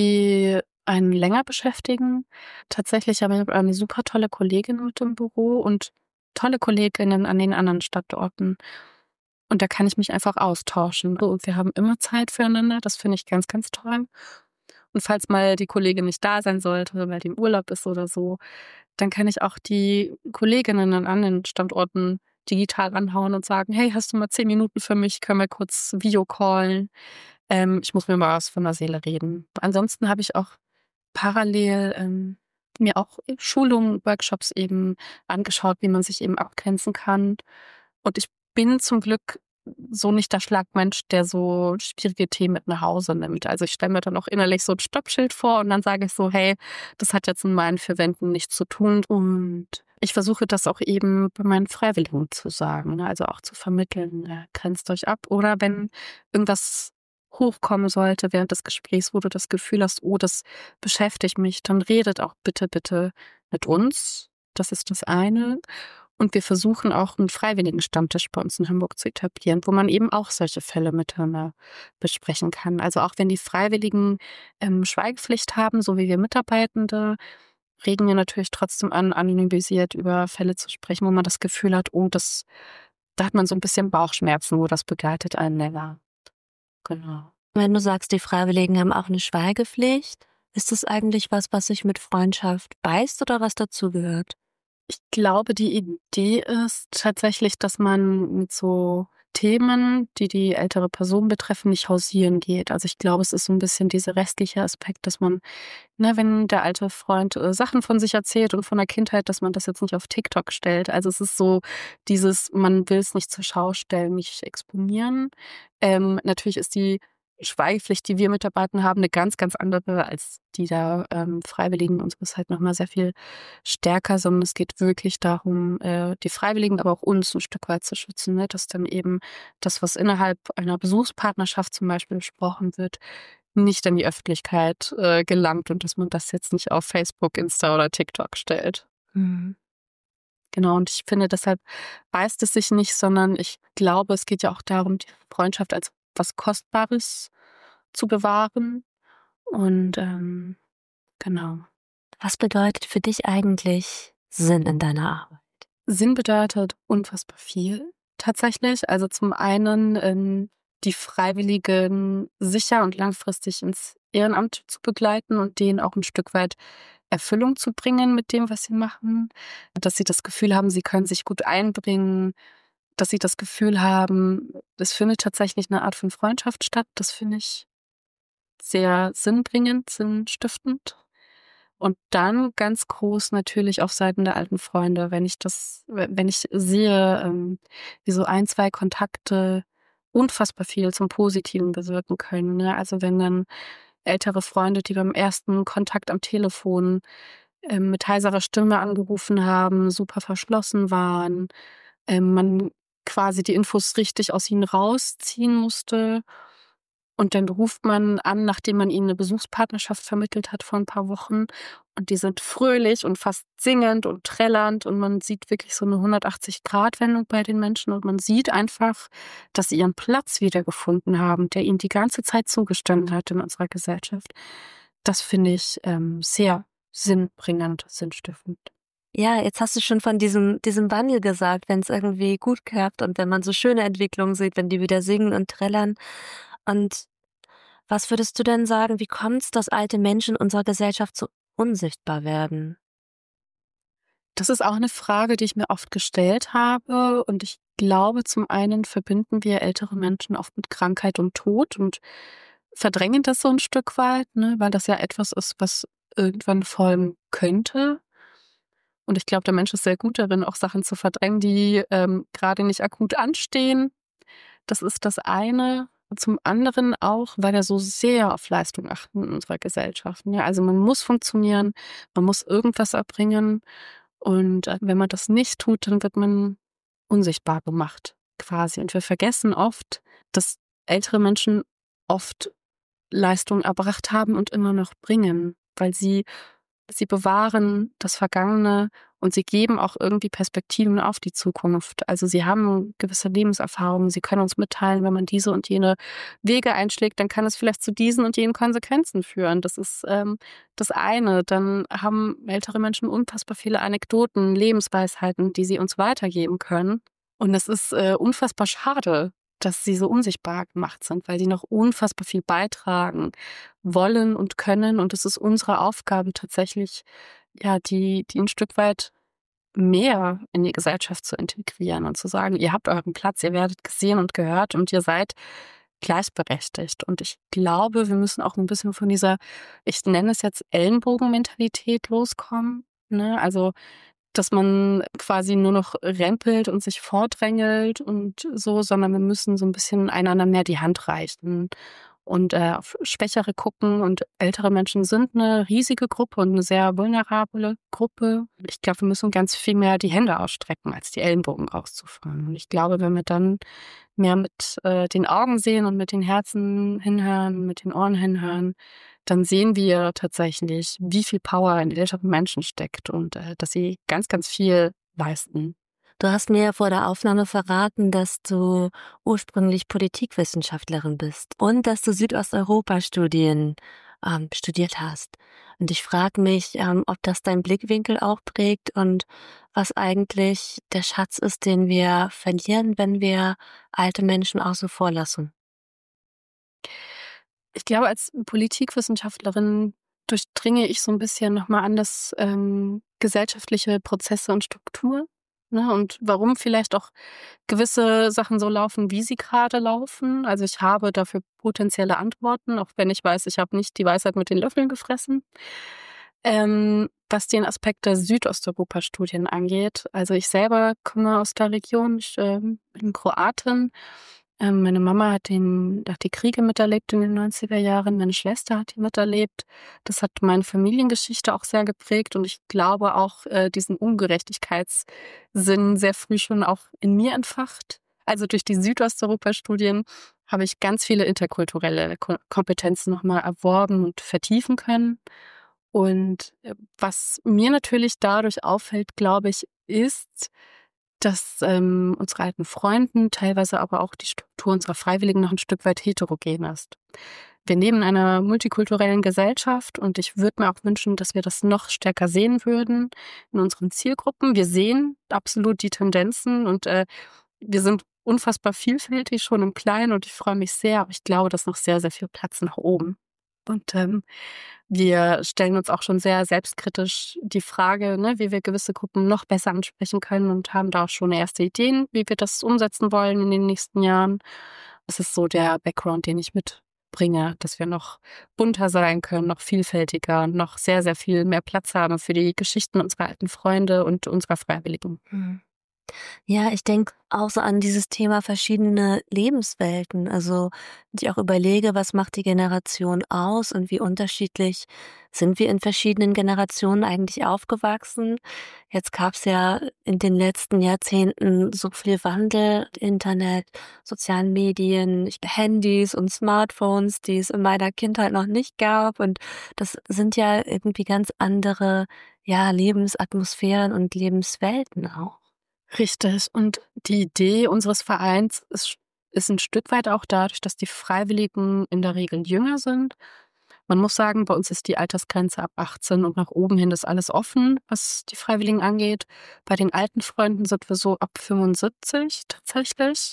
S3: die einen länger beschäftigen. Tatsächlich habe ich eine super tolle Kollegin mit im Büro und tolle Kolleginnen an den anderen Standorten. Und da kann ich mich einfach austauschen. Und wir haben immer Zeit füreinander. Das finde ich ganz, ganz toll. Und falls mal die Kollegin nicht da sein sollte, weil die im Urlaub ist oder so, dann kann ich auch die Kolleginnen an anderen Standorten digital anhauen und sagen, hey, hast du mal zehn Minuten für mich? Können wir kurz Videocallen? Ähm, ich muss mir mal was von der Seele reden. Ansonsten habe ich auch parallel ähm, mir auch Schulungen, Workshops eben angeschaut, wie man sich eben abgrenzen kann. Und ich bin zum Glück so nicht der Schlagmensch, der so schwierige Themen mit nach Hause nimmt. Also ich stelle mir dann auch innerlich so ein Stoppschild vor und dann sage ich so, hey, das hat jetzt in meinen vier Wänden nichts zu tun. Und ich versuche das auch eben bei meinen Freiwilligen zu sagen, ne? Also auch zu vermitteln, äh, grenzt euch ab. Oder wenn irgendwas hochkommen sollte während des Gesprächs, wo du das Gefühl hast, oh, das beschäftigt mich, dann redet auch bitte, bitte mit uns. Das ist das eine. Und wir versuchen auch einen freiwilligen Stammtisch bei uns in Hamburg zu etablieren, wo man eben auch solche Fälle miteinander besprechen kann. Also auch wenn die Freiwilligen ähm, Schweigepflicht haben, so wie wir Mitarbeitende, regen wir natürlich trotzdem an, anonymisiert über Fälle zu sprechen, wo man das Gefühl hat, oh, das, da hat man so ein bisschen Bauchschmerzen, wo das begleitet einen länger. Genau.
S2: Wenn du sagst, die Freiwilligen haben auch eine Schweigepflicht, ist das eigentlich was, was sich mit Freundschaft beißt oder was dazugehört?
S3: Ich glaube, die Idee ist tatsächlich, dass man mit so Themen, die die ältere Person betreffen, nicht hausieren geht. Also ich glaube, es ist so ein bisschen dieser restliche Aspekt, dass man, ne, wenn der alte Freund äh, Sachen von sich erzählt und von der Kindheit, dass man das jetzt nicht auf TikTok stellt. Also es ist so dieses, man will es nicht zur Schau stellen, nicht exponieren. Ähm, natürlich ist die Schweigepflicht, die wir Mitarbeitern haben, eine ganz, ganz andere als die der ähm, Freiwilligen. Unsere ist halt nochmal sehr viel stärker, sondern es geht wirklich darum, äh, die Freiwilligen, aber auch uns ein Stück weit zu schützen, ne? Dass dann eben das, was innerhalb einer Besuchspartnerschaft zum Beispiel besprochen wird, nicht in die Öffentlichkeit äh, gelangt und dass man das jetzt nicht auf Facebook, Insta oder TikTok stellt.
S2: Mhm.
S3: Genau, und ich finde, deshalb beißt es sich nicht, sondern ich glaube, es geht ja auch darum, die Freundschaft als was Kostbares zu bewahren. Und ähm, genau.
S2: Was bedeutet für dich eigentlich Sinn in deiner Arbeit?
S3: Sinn bedeutet unfassbar viel tatsächlich. Also zum einen ähm, die Freiwilligen sicher und langfristig ins Ehrenamt zu begleiten und denen auch ein Stück weit Erfüllung zu bringen mit dem, was sie machen. Dass sie das Gefühl haben, sie können sich gut einbringen, dass sie das Gefühl haben, es findet tatsächlich eine Art von Freundschaft statt. Das finde ich sehr sinnbringend, sinnstiftend. Und dann ganz groß natürlich auf Seiten der alten Freunde, wenn ich das, wenn ich sehe, ähm, wie so ein, zwei Kontakte unfassbar viel zum Positiven bewirken können. Ne? Also wenn dann ältere Freunde, die beim ersten Kontakt am Telefon ähm, mit heiserer Stimme angerufen haben, super verschlossen waren, ähm, man quasi die Infos richtig aus ihnen rausziehen musste. Und dann ruft man an, nachdem man ihnen eine Besuchspartnerschaft vermittelt hat vor ein paar Wochen. Und die sind fröhlich und fast singend und trällernd. Und man sieht wirklich so eine hundertachtzig-Grad-Wendung bei den Menschen. Und man sieht einfach, dass sie ihren Platz wiedergefunden haben, der ihnen die ganze Zeit zugestanden hat in unserer Gesellschaft. Das finde ich ähm, sehr sinnbringend, sinnstiftend.
S2: Ja, jetzt hast du schon von diesem, diesem Wandel gesagt, wenn es irgendwie gut klappt und wenn man so schöne Entwicklungen sieht, wenn die wieder singen und trällern. Und was würdest du denn sagen, wie kommt es, dass alte Menschen unserer Gesellschaft so unsichtbar werden?
S3: Das ist auch eine Frage, die ich mir oft gestellt habe. Und ich glaube, zum einen verbinden wir ältere Menschen oft mit Krankheit und Tod und verdrängen das so ein Stück weit, ne, weil das ja etwas ist, was irgendwann folgen könnte. Und ich glaube, der Mensch ist sehr gut darin, auch Sachen zu verdrängen, die ähm, gerade nicht akut anstehen. Das ist das eine. Zum anderen auch, weil wir so sehr auf Leistung achten in unserer Gesellschaft. Ja, also man muss funktionieren, man muss irgendwas erbringen. Und äh, wenn man das nicht tut, dann wird man unsichtbar gemacht, quasi. Und wir vergessen oft, dass ältere Menschen oft Leistung erbracht haben und immer noch bringen, weil sie Sie bewahren das Vergangene und sie geben auch irgendwie Perspektiven auf die Zukunft. Also sie haben gewisse Lebenserfahrungen. Sie können uns mitteilen, wenn man diese und jene Wege einschlägt, dann kann es vielleicht zu diesen und jenen Konsequenzen führen. Das ist ähm, das eine. Dann haben ältere Menschen unfassbar viele Anekdoten, Lebensweisheiten, die sie uns weitergeben können. Und es ist äh, unfassbar schade, dass sie so unsichtbar gemacht sind, weil sie noch unfassbar viel beitragen wollen und können. Und es ist unsere Aufgabe tatsächlich, ja, die, die ein Stück weit mehr in die Gesellschaft zu integrieren und zu sagen, ihr habt euren Platz, ihr werdet gesehen und gehört und ihr seid gleichberechtigt. Und ich glaube, wir müssen auch ein bisschen von dieser, ich nenne es jetzt Ellenbogenmentalität loskommen. Ne? Also dass man quasi nur noch rempelt und sich vordrängelt und so, sondern wir müssen so ein bisschen einander mehr die Hand reichen und äh, auf Schwächere gucken. Und ältere Menschen sind eine riesige Gruppe und eine sehr vulnerable Gruppe. Ich glaube, wir müssen ganz viel mehr die Hände ausstrecken, als die Ellenbogen rauszufahren. Und ich glaube, wenn wir dann mehr mit äh, den Augen sehen und mit den Herzen hinhören, mit den Ohren hinhören, dann sehen wir tatsächlich, wie viel Power in älteren Menschen steckt und äh, dass sie ganz, ganz viel leisten.
S2: Du hast mir ja vor der Aufnahme verraten, dass du ursprünglich Politikwissenschaftlerin bist und dass du Südosteuropa-Studien ähm, studiert hast. Und ich frage mich, ähm, ob das dein Blickwinkel auch prägt und was eigentlich der Schatz ist, den wir verlieren, wenn wir alte Menschen außen vor lassen.
S3: Ich glaube, als Politikwissenschaftlerin durchdringe ich so ein bisschen nochmal anders ähm, gesellschaftliche Prozesse und Strukturen. Ne, und warum vielleicht auch gewisse Sachen so laufen, wie sie gerade laufen. Also ich habe dafür potenzielle Antworten, auch wenn ich weiß, ich habe nicht die Weisheit mit den Löffeln gefressen. Ähm, was den Aspekt der Südosteuropa-Studien angeht. Also ich selber komme aus der Region, ich äh, bin Kroatin. Ähm, meine Mama hat, den, hat die Kriege miterlebt in den neunziger Jahren, meine Schwester hat die miterlebt. Das hat meine Familiengeschichte auch sehr geprägt und ich glaube auch äh, diesen Ungerechtigkeitssinn sehr früh schon auch in mir entfacht. Also durch die Südosteuropa-Studien habe ich ganz viele interkulturelle Ko- Kompetenzen nochmal erworben und vertiefen können. Und äh, was mir natürlich dadurch auffällt, glaube ich, ist, dass ähm, unsere alten Freunden, teilweise aber auch die Struktur unserer Freiwilligen noch ein Stück weit heterogen ist. Wir leben in einer multikulturellen Gesellschaft und ich würde mir auch wünschen, dass wir das noch stärker sehen würden in unseren Zielgruppen. Wir sehen absolut die Tendenzen und äh, wir sind unfassbar vielfältig schon im Kleinen und ich freue mich sehr, aber ich glaube, dass noch sehr, sehr viel Platz nach oben. Und ähm, wir stellen uns auch schon sehr selbstkritisch die Frage, ne, wie wir gewisse Gruppen noch besser ansprechen können und haben da auch schon erste Ideen, wie wir das umsetzen wollen in den nächsten Jahren. Das ist so der Background, den ich mitbringe, dass wir noch bunter sein können, noch vielfältiger, noch sehr, sehr viel mehr Platz haben für die Geschichten unserer alten Freunde und unserer Freiwilligen.
S2: Hm. Ja, ich denke auch so an dieses Thema verschiedene Lebenswelten. Also, wenn ich auch überlege, was macht die Generation aus und wie unterschiedlich sind wir in verschiedenen Generationen eigentlich aufgewachsen. Jetzt gab's ja in den letzten Jahrzehnten so viel Wandel, Internet, sozialen Medien, ich- Handys und Smartphones, die es in meiner Kindheit noch nicht gab. Und das sind ja irgendwie ganz andere, ja, Lebensatmosphären und Lebenswelten auch.
S3: Richtig. Und die Idee unseres Vereins ist, ist ein Stück weit auch dadurch, dass die Freiwilligen in der Regel jünger sind. Man muss sagen, bei uns ist die Altersgrenze ab achtzehn und nach oben hin ist alles offen, was die Freiwilligen angeht. Bei den alten Freunden sind wir so ab fünfundsiebzig tatsächlich.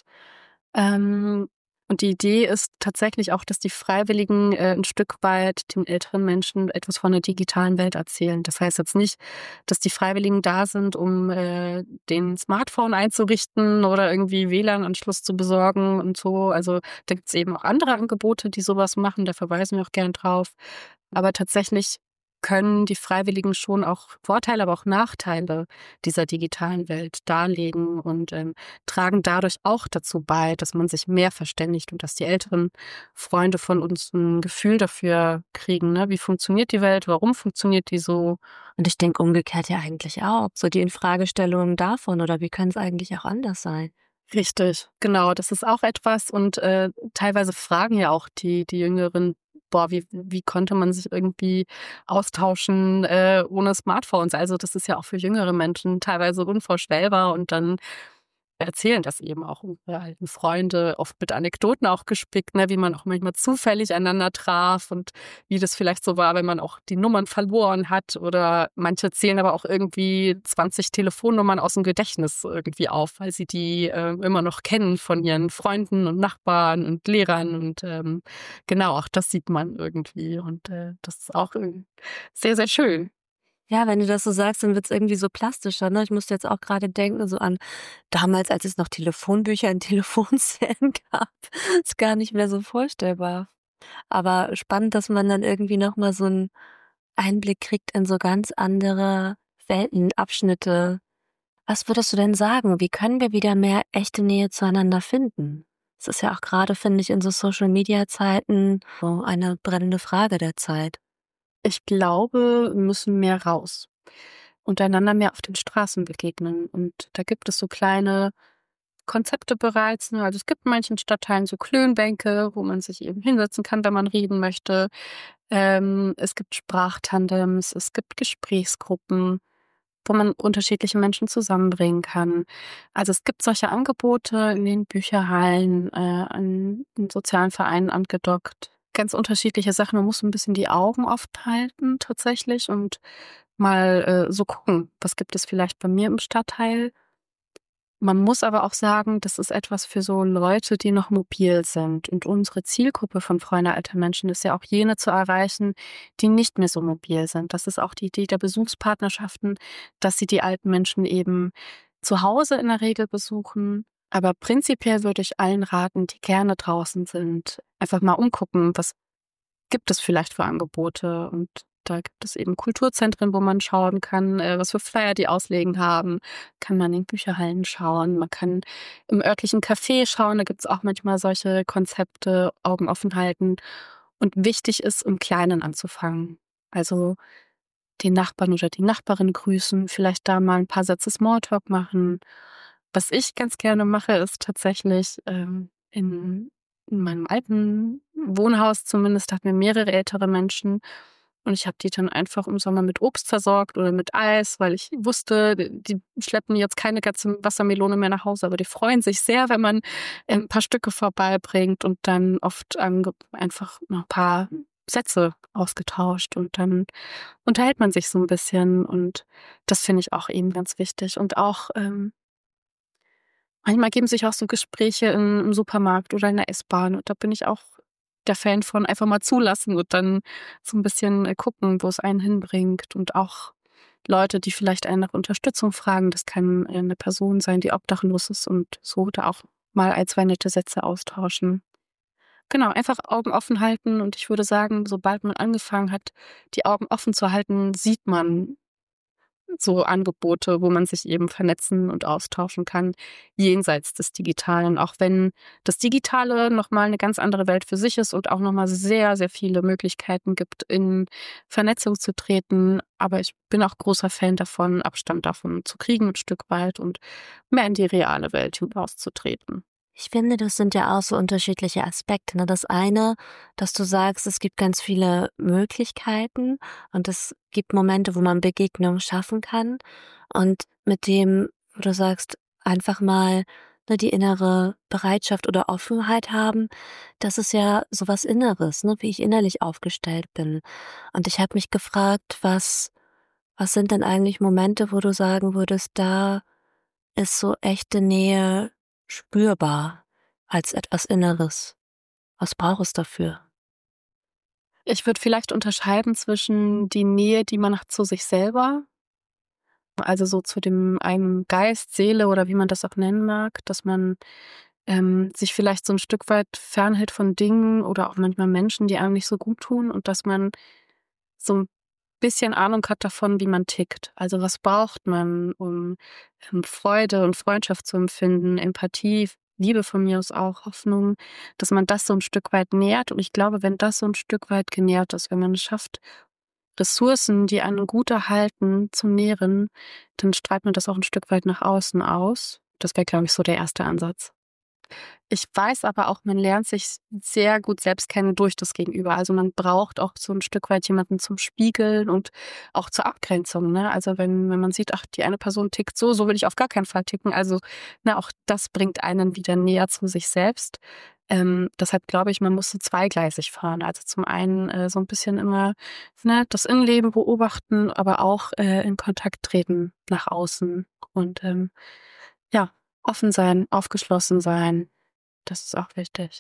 S3: Ähm, und die Idee ist tatsächlich auch, dass die Freiwilligen äh, ein Stück weit den älteren Menschen etwas von der digitalen Welt erzählen. Das heißt jetzt nicht, dass die Freiwilligen da sind, um äh, den Smartphone einzurichten oder irgendwie W L A N-Anschluss zu besorgen und so. Also da gibt's eben auch andere Angebote, die sowas machen. Da verweisen wir auch gern drauf. Aber tatsächlich können die Freiwilligen schon auch Vorteile, aber auch Nachteile dieser digitalen Welt darlegen und ähm, tragen dadurch auch dazu bei, dass man sich mehr verständigt und dass die älteren Freunde von uns ein Gefühl dafür kriegen, ne? Wie funktioniert die Welt, warum funktioniert die so?
S2: Und ich denke umgekehrt ja eigentlich auch. So die Infragestellung davon oder wie kann es eigentlich auch anders sein?
S3: Richtig, genau, das ist auch etwas und äh, teilweise fragen ja auch die die Jüngeren, boah, wie wie konnte man sich irgendwie austauschen äh, ohne Smartphones? Also das ist ja auch für jüngere Menschen teilweise unvorstellbar und dann erzählen das eben auch unsere alten Freunde, oft mit Anekdoten auch gespickt, ne, wie man auch manchmal zufällig einander traf und wie das vielleicht so war, wenn man auch die Nummern verloren hat. Oder manche zählen aber auch irgendwie zwanzig Telefonnummern aus dem Gedächtnis irgendwie auf, weil sie die äh, immer noch kennen von ihren Freunden und Nachbarn und Lehrern. Und ähm, genau, auch das sieht man irgendwie. Und äh, das ist auch äh, sehr, sehr schön.
S2: Ja, wenn du das so sagst, dann wird's irgendwie so plastischer, ne? Ich musste jetzt auch gerade denken, so an damals, als es noch Telefonbücher in Telefonzellen gab. Ist gar nicht mehr so vorstellbar. Aber spannend, dass man dann irgendwie noch mal so 'n Einblick kriegt in so ganz andere Welten, Abschnitte. Was würdest du denn sagen? Wie können wir wieder mehr echte Nähe zueinander finden? Das ist ja auch gerade, finde ich, in so Social-Media-Zeiten so eine brennende Frage der Zeit.
S3: Ich glaube, wir müssen mehr raus und einander mehr auf den Straßen begegnen. Und da gibt es so kleine Konzepte bereits. Ne? Also es gibt in manchen Stadtteilen so Klönbänke, wo man sich eben hinsetzen kann, wenn man reden möchte. Ähm, es gibt Sprachtandems, es gibt Gesprächsgruppen, wo man unterschiedliche Menschen zusammenbringen kann. Also es gibt solche Angebote in den Bücherhallen, äh, an in sozialen Vereinen angedockt. Ganz unterschiedliche Sachen. Man muss ein bisschen die Augen offen halten tatsächlich und mal äh, so gucken, was gibt es vielleicht bei mir im Stadtteil. Man muss aber auch sagen, das ist etwas für so Leute, die noch mobil sind. Und unsere Zielgruppe von Freunde alter Menschen ist ja auch jene zu erreichen, die nicht mehr so mobil sind. Das ist auch die Idee der Besuchspartnerschaften, dass sie die alten Menschen eben zu Hause in der Regel besuchen. Aber prinzipiell würde ich allen raten, die gerne draußen sind, einfach mal umgucken, was gibt es vielleicht für Angebote. Und da gibt es eben Kulturzentren, wo man schauen kann, äh, was für Flyer die auslegen haben. Kann man in Bücherhallen schauen. Man kann im örtlichen Café schauen. Da gibt es auch manchmal solche Konzepte, Augen offen halten. Und wichtig ist, im Kleinen anzufangen. Also den Nachbarn oder die Nachbarin grüßen, vielleicht da mal ein paar Sätze Smalltalk machen. Was ich ganz gerne mache, ist tatsächlich ähm, in, in meinem alten Wohnhaus zumindest, hatten wir mehrere ältere Menschen. Und ich habe die dann einfach im Sommer mit Obst versorgt oder mit Eis, weil ich wusste, die schleppen jetzt keine ganze Wassermelone mehr nach Hause, aber die freuen sich sehr, wenn man ein paar Stücke vorbeibringt und dann oft ange- einfach noch ein paar Sätze ausgetauscht und dann unterhält man sich so ein bisschen und das finde ich auch eben ganz wichtig. Und auch ähm, manchmal geben sich auch so Gespräche in, im Supermarkt oder in der S-Bahn und da bin ich auch der Fan von einfach mal zulassen und dann so ein bisschen äh, gucken, wo es einen hinbringt und auch Leute, die vielleicht einen nach Unterstützung fragen. Das kann äh, eine Person sein, die obdachlos ist und so da auch mal ein, zwei nette Sätze austauschen. Genau, einfach Augen offen halten und ich würde sagen, sobald man angefangen hat, die Augen offen zu halten, sieht man so Angebote, wo man sich eben vernetzen und austauschen kann, jenseits des Digitalen. Auch wenn das Digitale nochmal eine ganz andere Welt für sich ist und auch nochmal sehr, sehr viele Möglichkeiten gibt, in Vernetzung zu treten. Aber ich bin auch großer Fan davon, Abstand davon zu kriegen ein Stück weit und mehr in die reale Welt hinauszutreten.
S2: Ich finde, das sind ja auch so unterschiedliche Aspekte. Ne? Das eine, dass du sagst, es gibt ganz viele Möglichkeiten und es gibt Momente, wo man Begegnungen schaffen kann. Und mit dem, wo du sagst, einfach mal ne, die innere Bereitschaft oder Offenheit haben, das ist ja sowas Inneres, ne, wie ich innerlich aufgestellt bin. Und ich habe mich gefragt, was, was sind denn eigentlich Momente, wo du sagen würdest, da ist so echte Nähe spürbar als etwas Inneres. Was braucht es dafür?
S3: Ich würde vielleicht unterscheiden zwischen die Nähe, die man hat zu sich selber, also so zu dem einen Geist, Seele oder wie man das auch nennen mag, dass man ähm, sich vielleicht so ein Stück weit fernhält von Dingen oder auch manchmal Menschen, die einem nicht so gut tun und dass man so ein bisschen Ahnung hat davon, wie man tickt. Also was braucht man, um ähm, Freude und Freundschaft zu empfinden, Empathie, Liebe von mir aus auch, Hoffnung, dass man das so ein Stück weit nährt. Und ich glaube, wenn das so ein Stück weit genährt ist, wenn man es schafft, Ressourcen, die einen gut erhalten, zu nähren, dann strahlt man das auch ein Stück weit nach außen aus. Das wäre, glaube ich, so der erste Ansatz. Ich weiß aber auch, man lernt sich sehr gut selbst kennen durch das Gegenüber. Also man braucht auch so ein Stück weit jemanden zum Spiegeln und auch zur Abgrenzung. Ne? Also wenn, wenn man sieht, ach, die eine Person tickt so, so will ich auf gar keinen Fall ticken. Also na, auch das bringt einen wieder näher zu sich selbst. Ähm, deshalb glaube ich, man muss so zweigleisig fahren. Also zum einen äh, so ein bisschen immer ne, das Innenleben beobachten, aber auch äh, in Kontakt treten nach außen. Und ähm, ja, offen sein, aufgeschlossen sein. Das ist auch wichtig.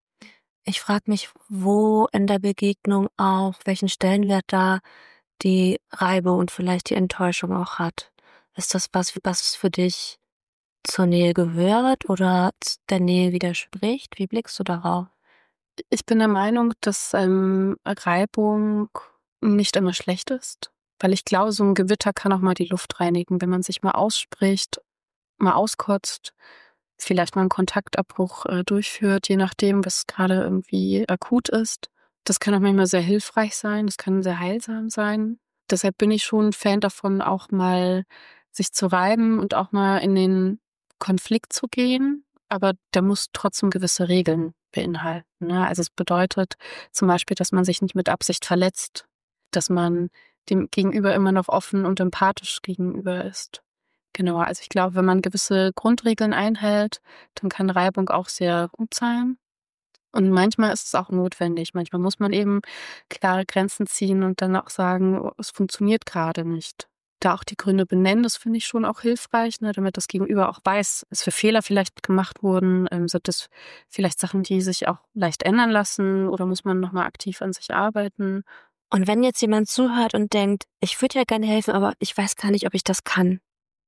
S2: Ich frage mich, wo in der Begegnung auch, welchen Stellenwert da die Reibe und vielleicht die Enttäuschung auch hat. Ist das was, was für dich zur Nähe gehört oder der Nähe widerspricht? Wie blickst du darauf?
S3: Ich bin der Meinung, dass ähm, Reibung nicht immer schlecht ist, weil ich glaube, so ein Gewitter kann auch mal die Luft reinigen, wenn man sich mal ausspricht, mal auskotzt, vielleicht mal einen Kontaktabbruch äh, durchführt, je nachdem, was gerade irgendwie akut ist. Das kann auch manchmal sehr hilfreich sein, das kann sehr heilsam sein. Deshalb bin ich schon ein Fan davon, auch mal sich zu reiben und auch mal in den Konflikt zu gehen. Aber der muss trotzdem gewisse Regeln beinhalten. Ne? Also es bedeutet zum Beispiel, dass man sich nicht mit Absicht verletzt, dass man dem Gegenüber immer noch offen und empathisch gegenüber ist. Genau, also ich glaube, wenn man gewisse Grundregeln einhält, dann kann Reibung auch sehr gut sein. Und manchmal ist es auch notwendig. Manchmal muss man eben klare Grenzen ziehen und dann auch sagen, oh, es funktioniert gerade nicht. Da auch die Gründe benennen, das finde ich schon auch hilfreich, ne, damit das Gegenüber auch weiß, was für Fehler vielleicht gemacht wurden. Ähm, sind das vielleicht Sachen, die sich auch leicht ändern lassen oder muss man nochmal aktiv an sich arbeiten?
S2: Und wenn jetzt jemand zuhört und denkt, ich würde ja gerne helfen, aber ich weiß gar nicht, ob ich das kann.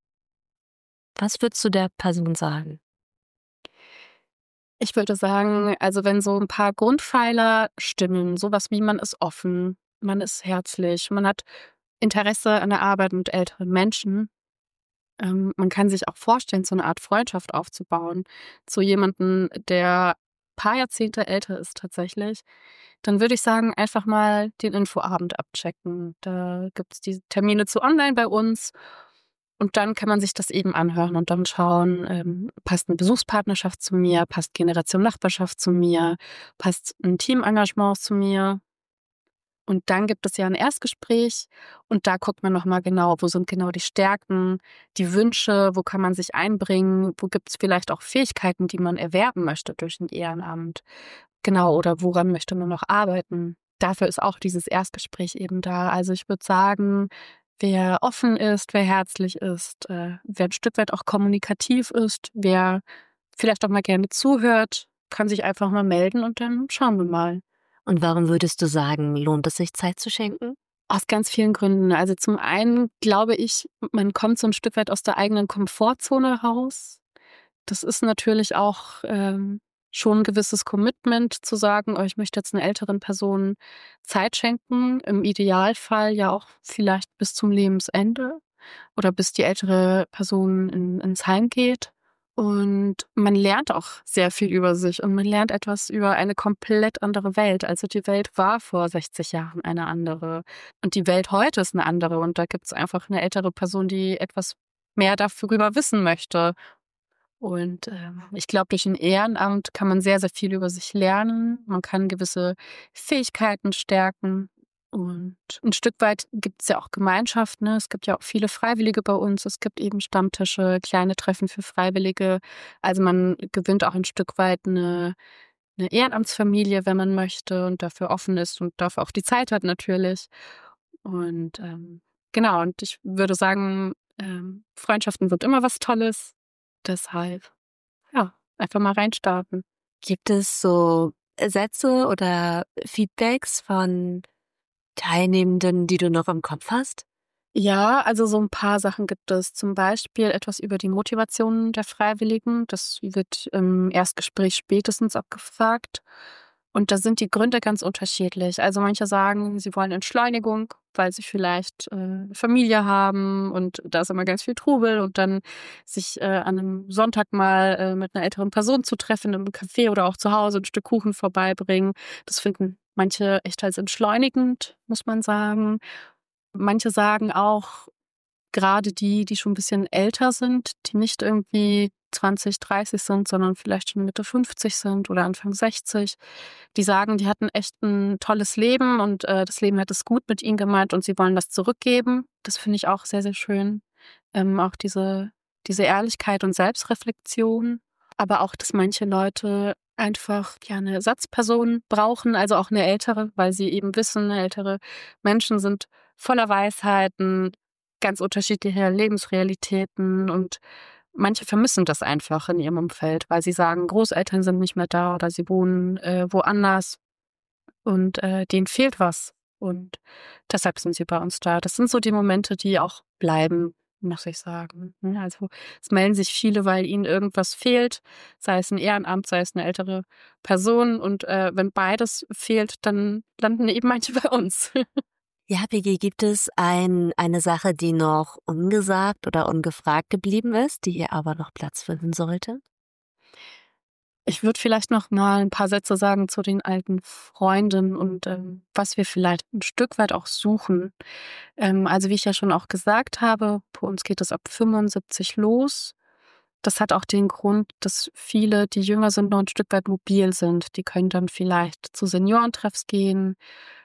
S2: Was würdest du der Person sagen?
S3: Ich würde sagen, also wenn so ein paar Grundpfeiler stimmen, sowas wie man ist offen, man ist herzlich, man hat Interesse an der Arbeit mit älteren Menschen. Ähm, man kann sich auch vorstellen, so eine Art Freundschaft aufzubauen zu jemandem, der ein paar Jahrzehnte älter ist tatsächlich. Dann würde ich sagen, einfach mal den Infoabend abchecken. Da gibt es die Termine zu online bei uns. Und dann kann man sich das eben anhören und dann schauen, ähm, passt eine Besuchspartnerschaft zu mir, passt Generation Nachbarschaft zu mir, passt ein Teamengagement zu mir. Und dann gibt es ja ein Erstgespräch und da guckt man nochmal genau, wo sind genau die Stärken, die Wünsche, wo kann man sich einbringen, wo gibt es vielleicht auch Fähigkeiten, die man erwerben möchte durch ein Ehrenamt. Genau, oder woran möchte man noch arbeiten. Dafür ist auch dieses Erstgespräch eben da. Also ich würde sagen, wer offen ist, wer herzlich ist, äh, wer ein Stück weit auch kommunikativ ist, wer vielleicht auch mal gerne zuhört, kann sich einfach mal melden und dann schauen wir mal.
S2: Und warum würdest du sagen, lohnt es sich, Zeit zu schenken?
S3: Aus ganz vielen Gründen. Also zum einen glaube ich, man kommt so ein Stück weit aus der eigenen Komfortzone raus. Das ist natürlich auch ähm, schon ein gewisses Commitment zu sagen, oh, ich möchte jetzt einer älteren Person Zeit schenken. Im Idealfall ja auch vielleicht bis zum Lebensende. oder bis die ältere Person in, ins Heim geht. Und man lernt auch sehr viel über sich und man lernt etwas über eine komplett andere Welt. Also die Welt war vor sechzig Jahren eine andere und die Welt heute ist eine andere. Und da gibt es einfach eine ältere Person, die etwas mehr darüber wissen möchte. Und äh, ich glaube, durch ein Ehrenamt kann man sehr, sehr viel über sich lernen. Man kann gewisse Fähigkeiten stärken. Und ein Stück weit gibt es ja auch Gemeinschaften. Ne? Es gibt ja auch viele Freiwillige bei uns. Es gibt eben Stammtische, kleine Treffen für Freiwillige. Also man gewinnt auch ein Stück weit eine, eine Ehrenamtsfamilie, wenn man möchte und dafür offen ist und dafür auch die Zeit hat natürlich. Und ähm, genau, und ich würde sagen, ähm, Freundschaften sind immer was Tolles. Deshalb, ja, einfach mal reinstarten.
S2: Gibt es so Sätze oder Feedbacks von Teilnehmenden, die du noch im Kopf hast?
S3: Ja, also so ein paar Sachen gibt es. Zum Beispiel etwas über die Motivation der Freiwilligen. Das wird im Erstgespräch spätestens abgefragt. Und da sind die Gründe ganz unterschiedlich. Also manche sagen, sie wollen Entschleunigung, weil sie vielleicht äh, Familie haben und da ist immer ganz viel Trubel und dann sich äh, an einem Sonntag mal äh, mit einer älteren Person zu treffen im Café oder auch zu Hause ein Stück Kuchen vorbeibringen. Das finden manche echt als entschleunigend, muss man sagen. Manche sagen auch, gerade die, die schon ein bisschen älter sind, die nicht irgendwie zwanzig, dreißig sind, sondern vielleicht schon Mitte fünfzig sind oder Anfang sechzig, die sagen, die hatten echt ein tolles Leben und äh, das Leben hat es gut mit ihnen gemeint und sie wollen das zurückgeben. Das finde ich auch sehr, sehr schön. Ähm, auch diese, diese Ehrlichkeit und Selbstreflexion. Aber auch, dass manche Leute einfach ja eine Ersatzperson brauchen, also auch eine ältere, weil sie eben wissen, ältere Menschen sind voller Weisheiten, ganz unterschiedliche Lebensrealitäten und manche vermissen das einfach in ihrem Umfeld, weil sie sagen, Großeltern sind nicht mehr da oder sie wohnen äh, woanders und äh, denen fehlt was und deshalb sind sie bei uns da. Das sind so die Momente, die auch bleiben, muss ich sagen. Also es melden sich viele, weil ihnen irgendwas fehlt, sei es ein Ehrenamt, sei es eine ältere Person und äh, wenn beides fehlt, dann landen eben manche bei uns.
S2: Ja, Peggy, gibt es ein, eine Sache, die noch ungesagt oder ungefragt geblieben ist, die ihr aber noch Platz finden sollte?
S3: Ich würde vielleicht noch mal ein paar Sätze sagen zu den alten Freunden und ähm, was wir vielleicht ein Stück weit auch suchen. Ähm, also wie ich ja schon auch gesagt habe, bei uns geht es ab fünfundsiebzig los. Das hat auch den Grund, dass viele, die jünger sind, noch ein Stück weit mobil sind. Die können dann vielleicht zu Seniorentreffs gehen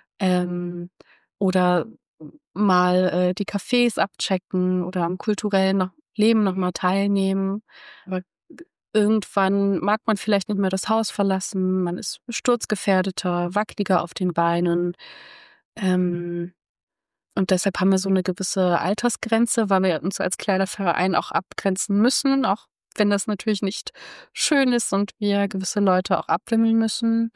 S3: ähm, oder mal äh, die Cafés abchecken oder am kulturellen noch Leben noch mal teilnehmen. Aber irgendwann mag man vielleicht nicht mehr das Haus verlassen, man ist sturzgefährdeter, wackeliger auf den Beinen. Ähm, und deshalb haben wir so eine gewisse Altersgrenze, weil wir uns als kleiner Verein auch abgrenzen müssen, auch wenn das natürlich nicht schön ist und wir gewisse Leute auch abwimmeln müssen.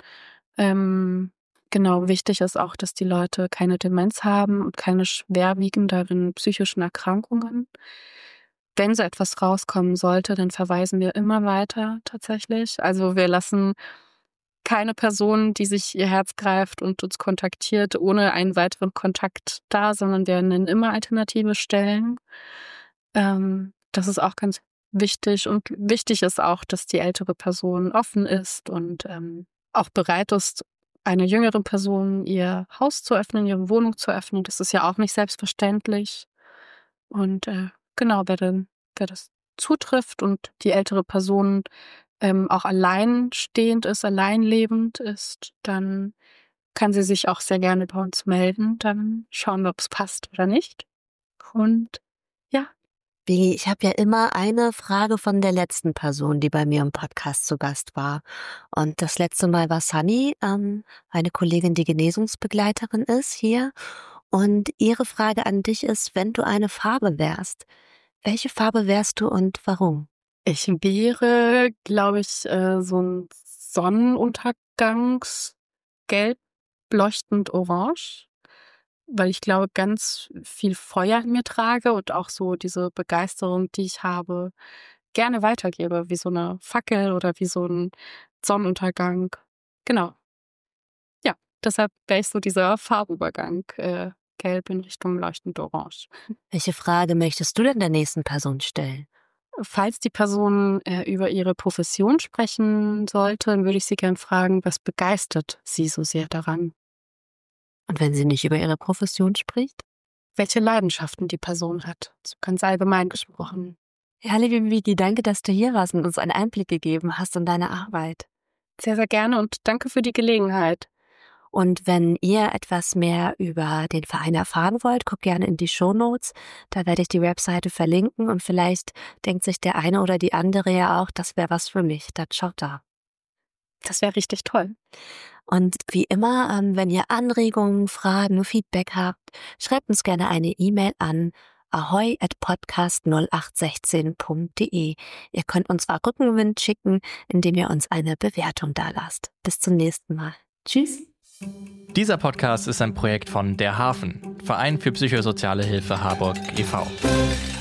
S3: Ähm, genau, wichtig ist auch, dass die Leute keine Demenz haben und keine schwerwiegenderen psychischen Erkrankungen. Wenn so etwas rauskommen sollte, dann verweisen wir immer weiter tatsächlich. Also wir lassen keine Person, die sich ihr Herz greift und uns kontaktiert, ohne einen weiteren Kontakt da, sondern wir nennen immer alternative Stellen. Ähm, das ist auch ganz wichtig. Und wichtig ist auch, dass die ältere Person offen ist und ähm, auch bereit ist, einer jüngeren Person ihr Haus zu öffnen, ihre Wohnung zu öffnen. Das ist ja auch nicht selbstverständlich. Und äh, genau, wer, denn, wer das zutrifft und die ältere Person ähm, auch alleinstehend ist, alleinlebend ist, dann kann sie sich auch sehr gerne bei uns melden. Dann schauen wir, ob es passt oder nicht. Und ja.
S2: Wie, ich habe ja immer eine Frage von der letzten Person, die bei mir im Podcast zu Gast war. Und das letzte Mal war Sunny, ähm, eine Kollegin, die Genesungsbegleiterin ist hier. Und ihre Frage an dich ist, wenn du eine Farbe wärst, welche Farbe wärst du und warum?
S3: Ich wäre, glaube ich, äh, so ein Sonnenuntergangsgelb, leuchtend orange, weil ich glaube, ganz viel Feuer in mir trage und auch so diese Begeisterung, die ich habe, gerne weitergebe, wie so eine Fackel oder wie so ein Sonnenuntergang. Genau. Ja, deshalb wäre ich so dieser Farbübergang äh, gelb in Richtung leuchtend orange.
S2: Welche Frage möchtest du denn der nächsten Person stellen?
S3: Falls die Person äh, über ihre Profession sprechen sollte, dann würde ich sie gerne fragen, was begeistert sie so sehr daran?
S2: Und wenn sie nicht über ihre Profession spricht?
S3: Welche Leidenschaften die Person hat, so ganz allgemein gesprochen.
S2: Ja, liebe Vicky, danke, dass du hier warst und uns einen Einblick gegeben hast in deine Arbeit.
S3: Sehr, sehr gerne und danke für die Gelegenheit.
S2: Und wenn ihr etwas mehr über den Verein erfahren wollt, guckt gerne in die Shownotes. Da werde ich die Webseite verlinken und vielleicht denkt sich der eine oder die andere ja auch, das wäre was für mich. Dann schaut da.
S3: Das wäre richtig toll.
S2: Und wie immer, wenn ihr Anregungen, Fragen, Feedback habt, schreibt uns gerne eine E-Mail an ahoi at podcast null acht sechzehn punkt de. Ihr könnt uns auch Rückenwind schicken, indem ihr uns eine Bewertung dalasst. Bis zum nächsten Mal. Tschüss.
S1: Dieser Podcast ist ein Projekt von Der Hafen, Verein für psychosoziale Hilfe Harburg e V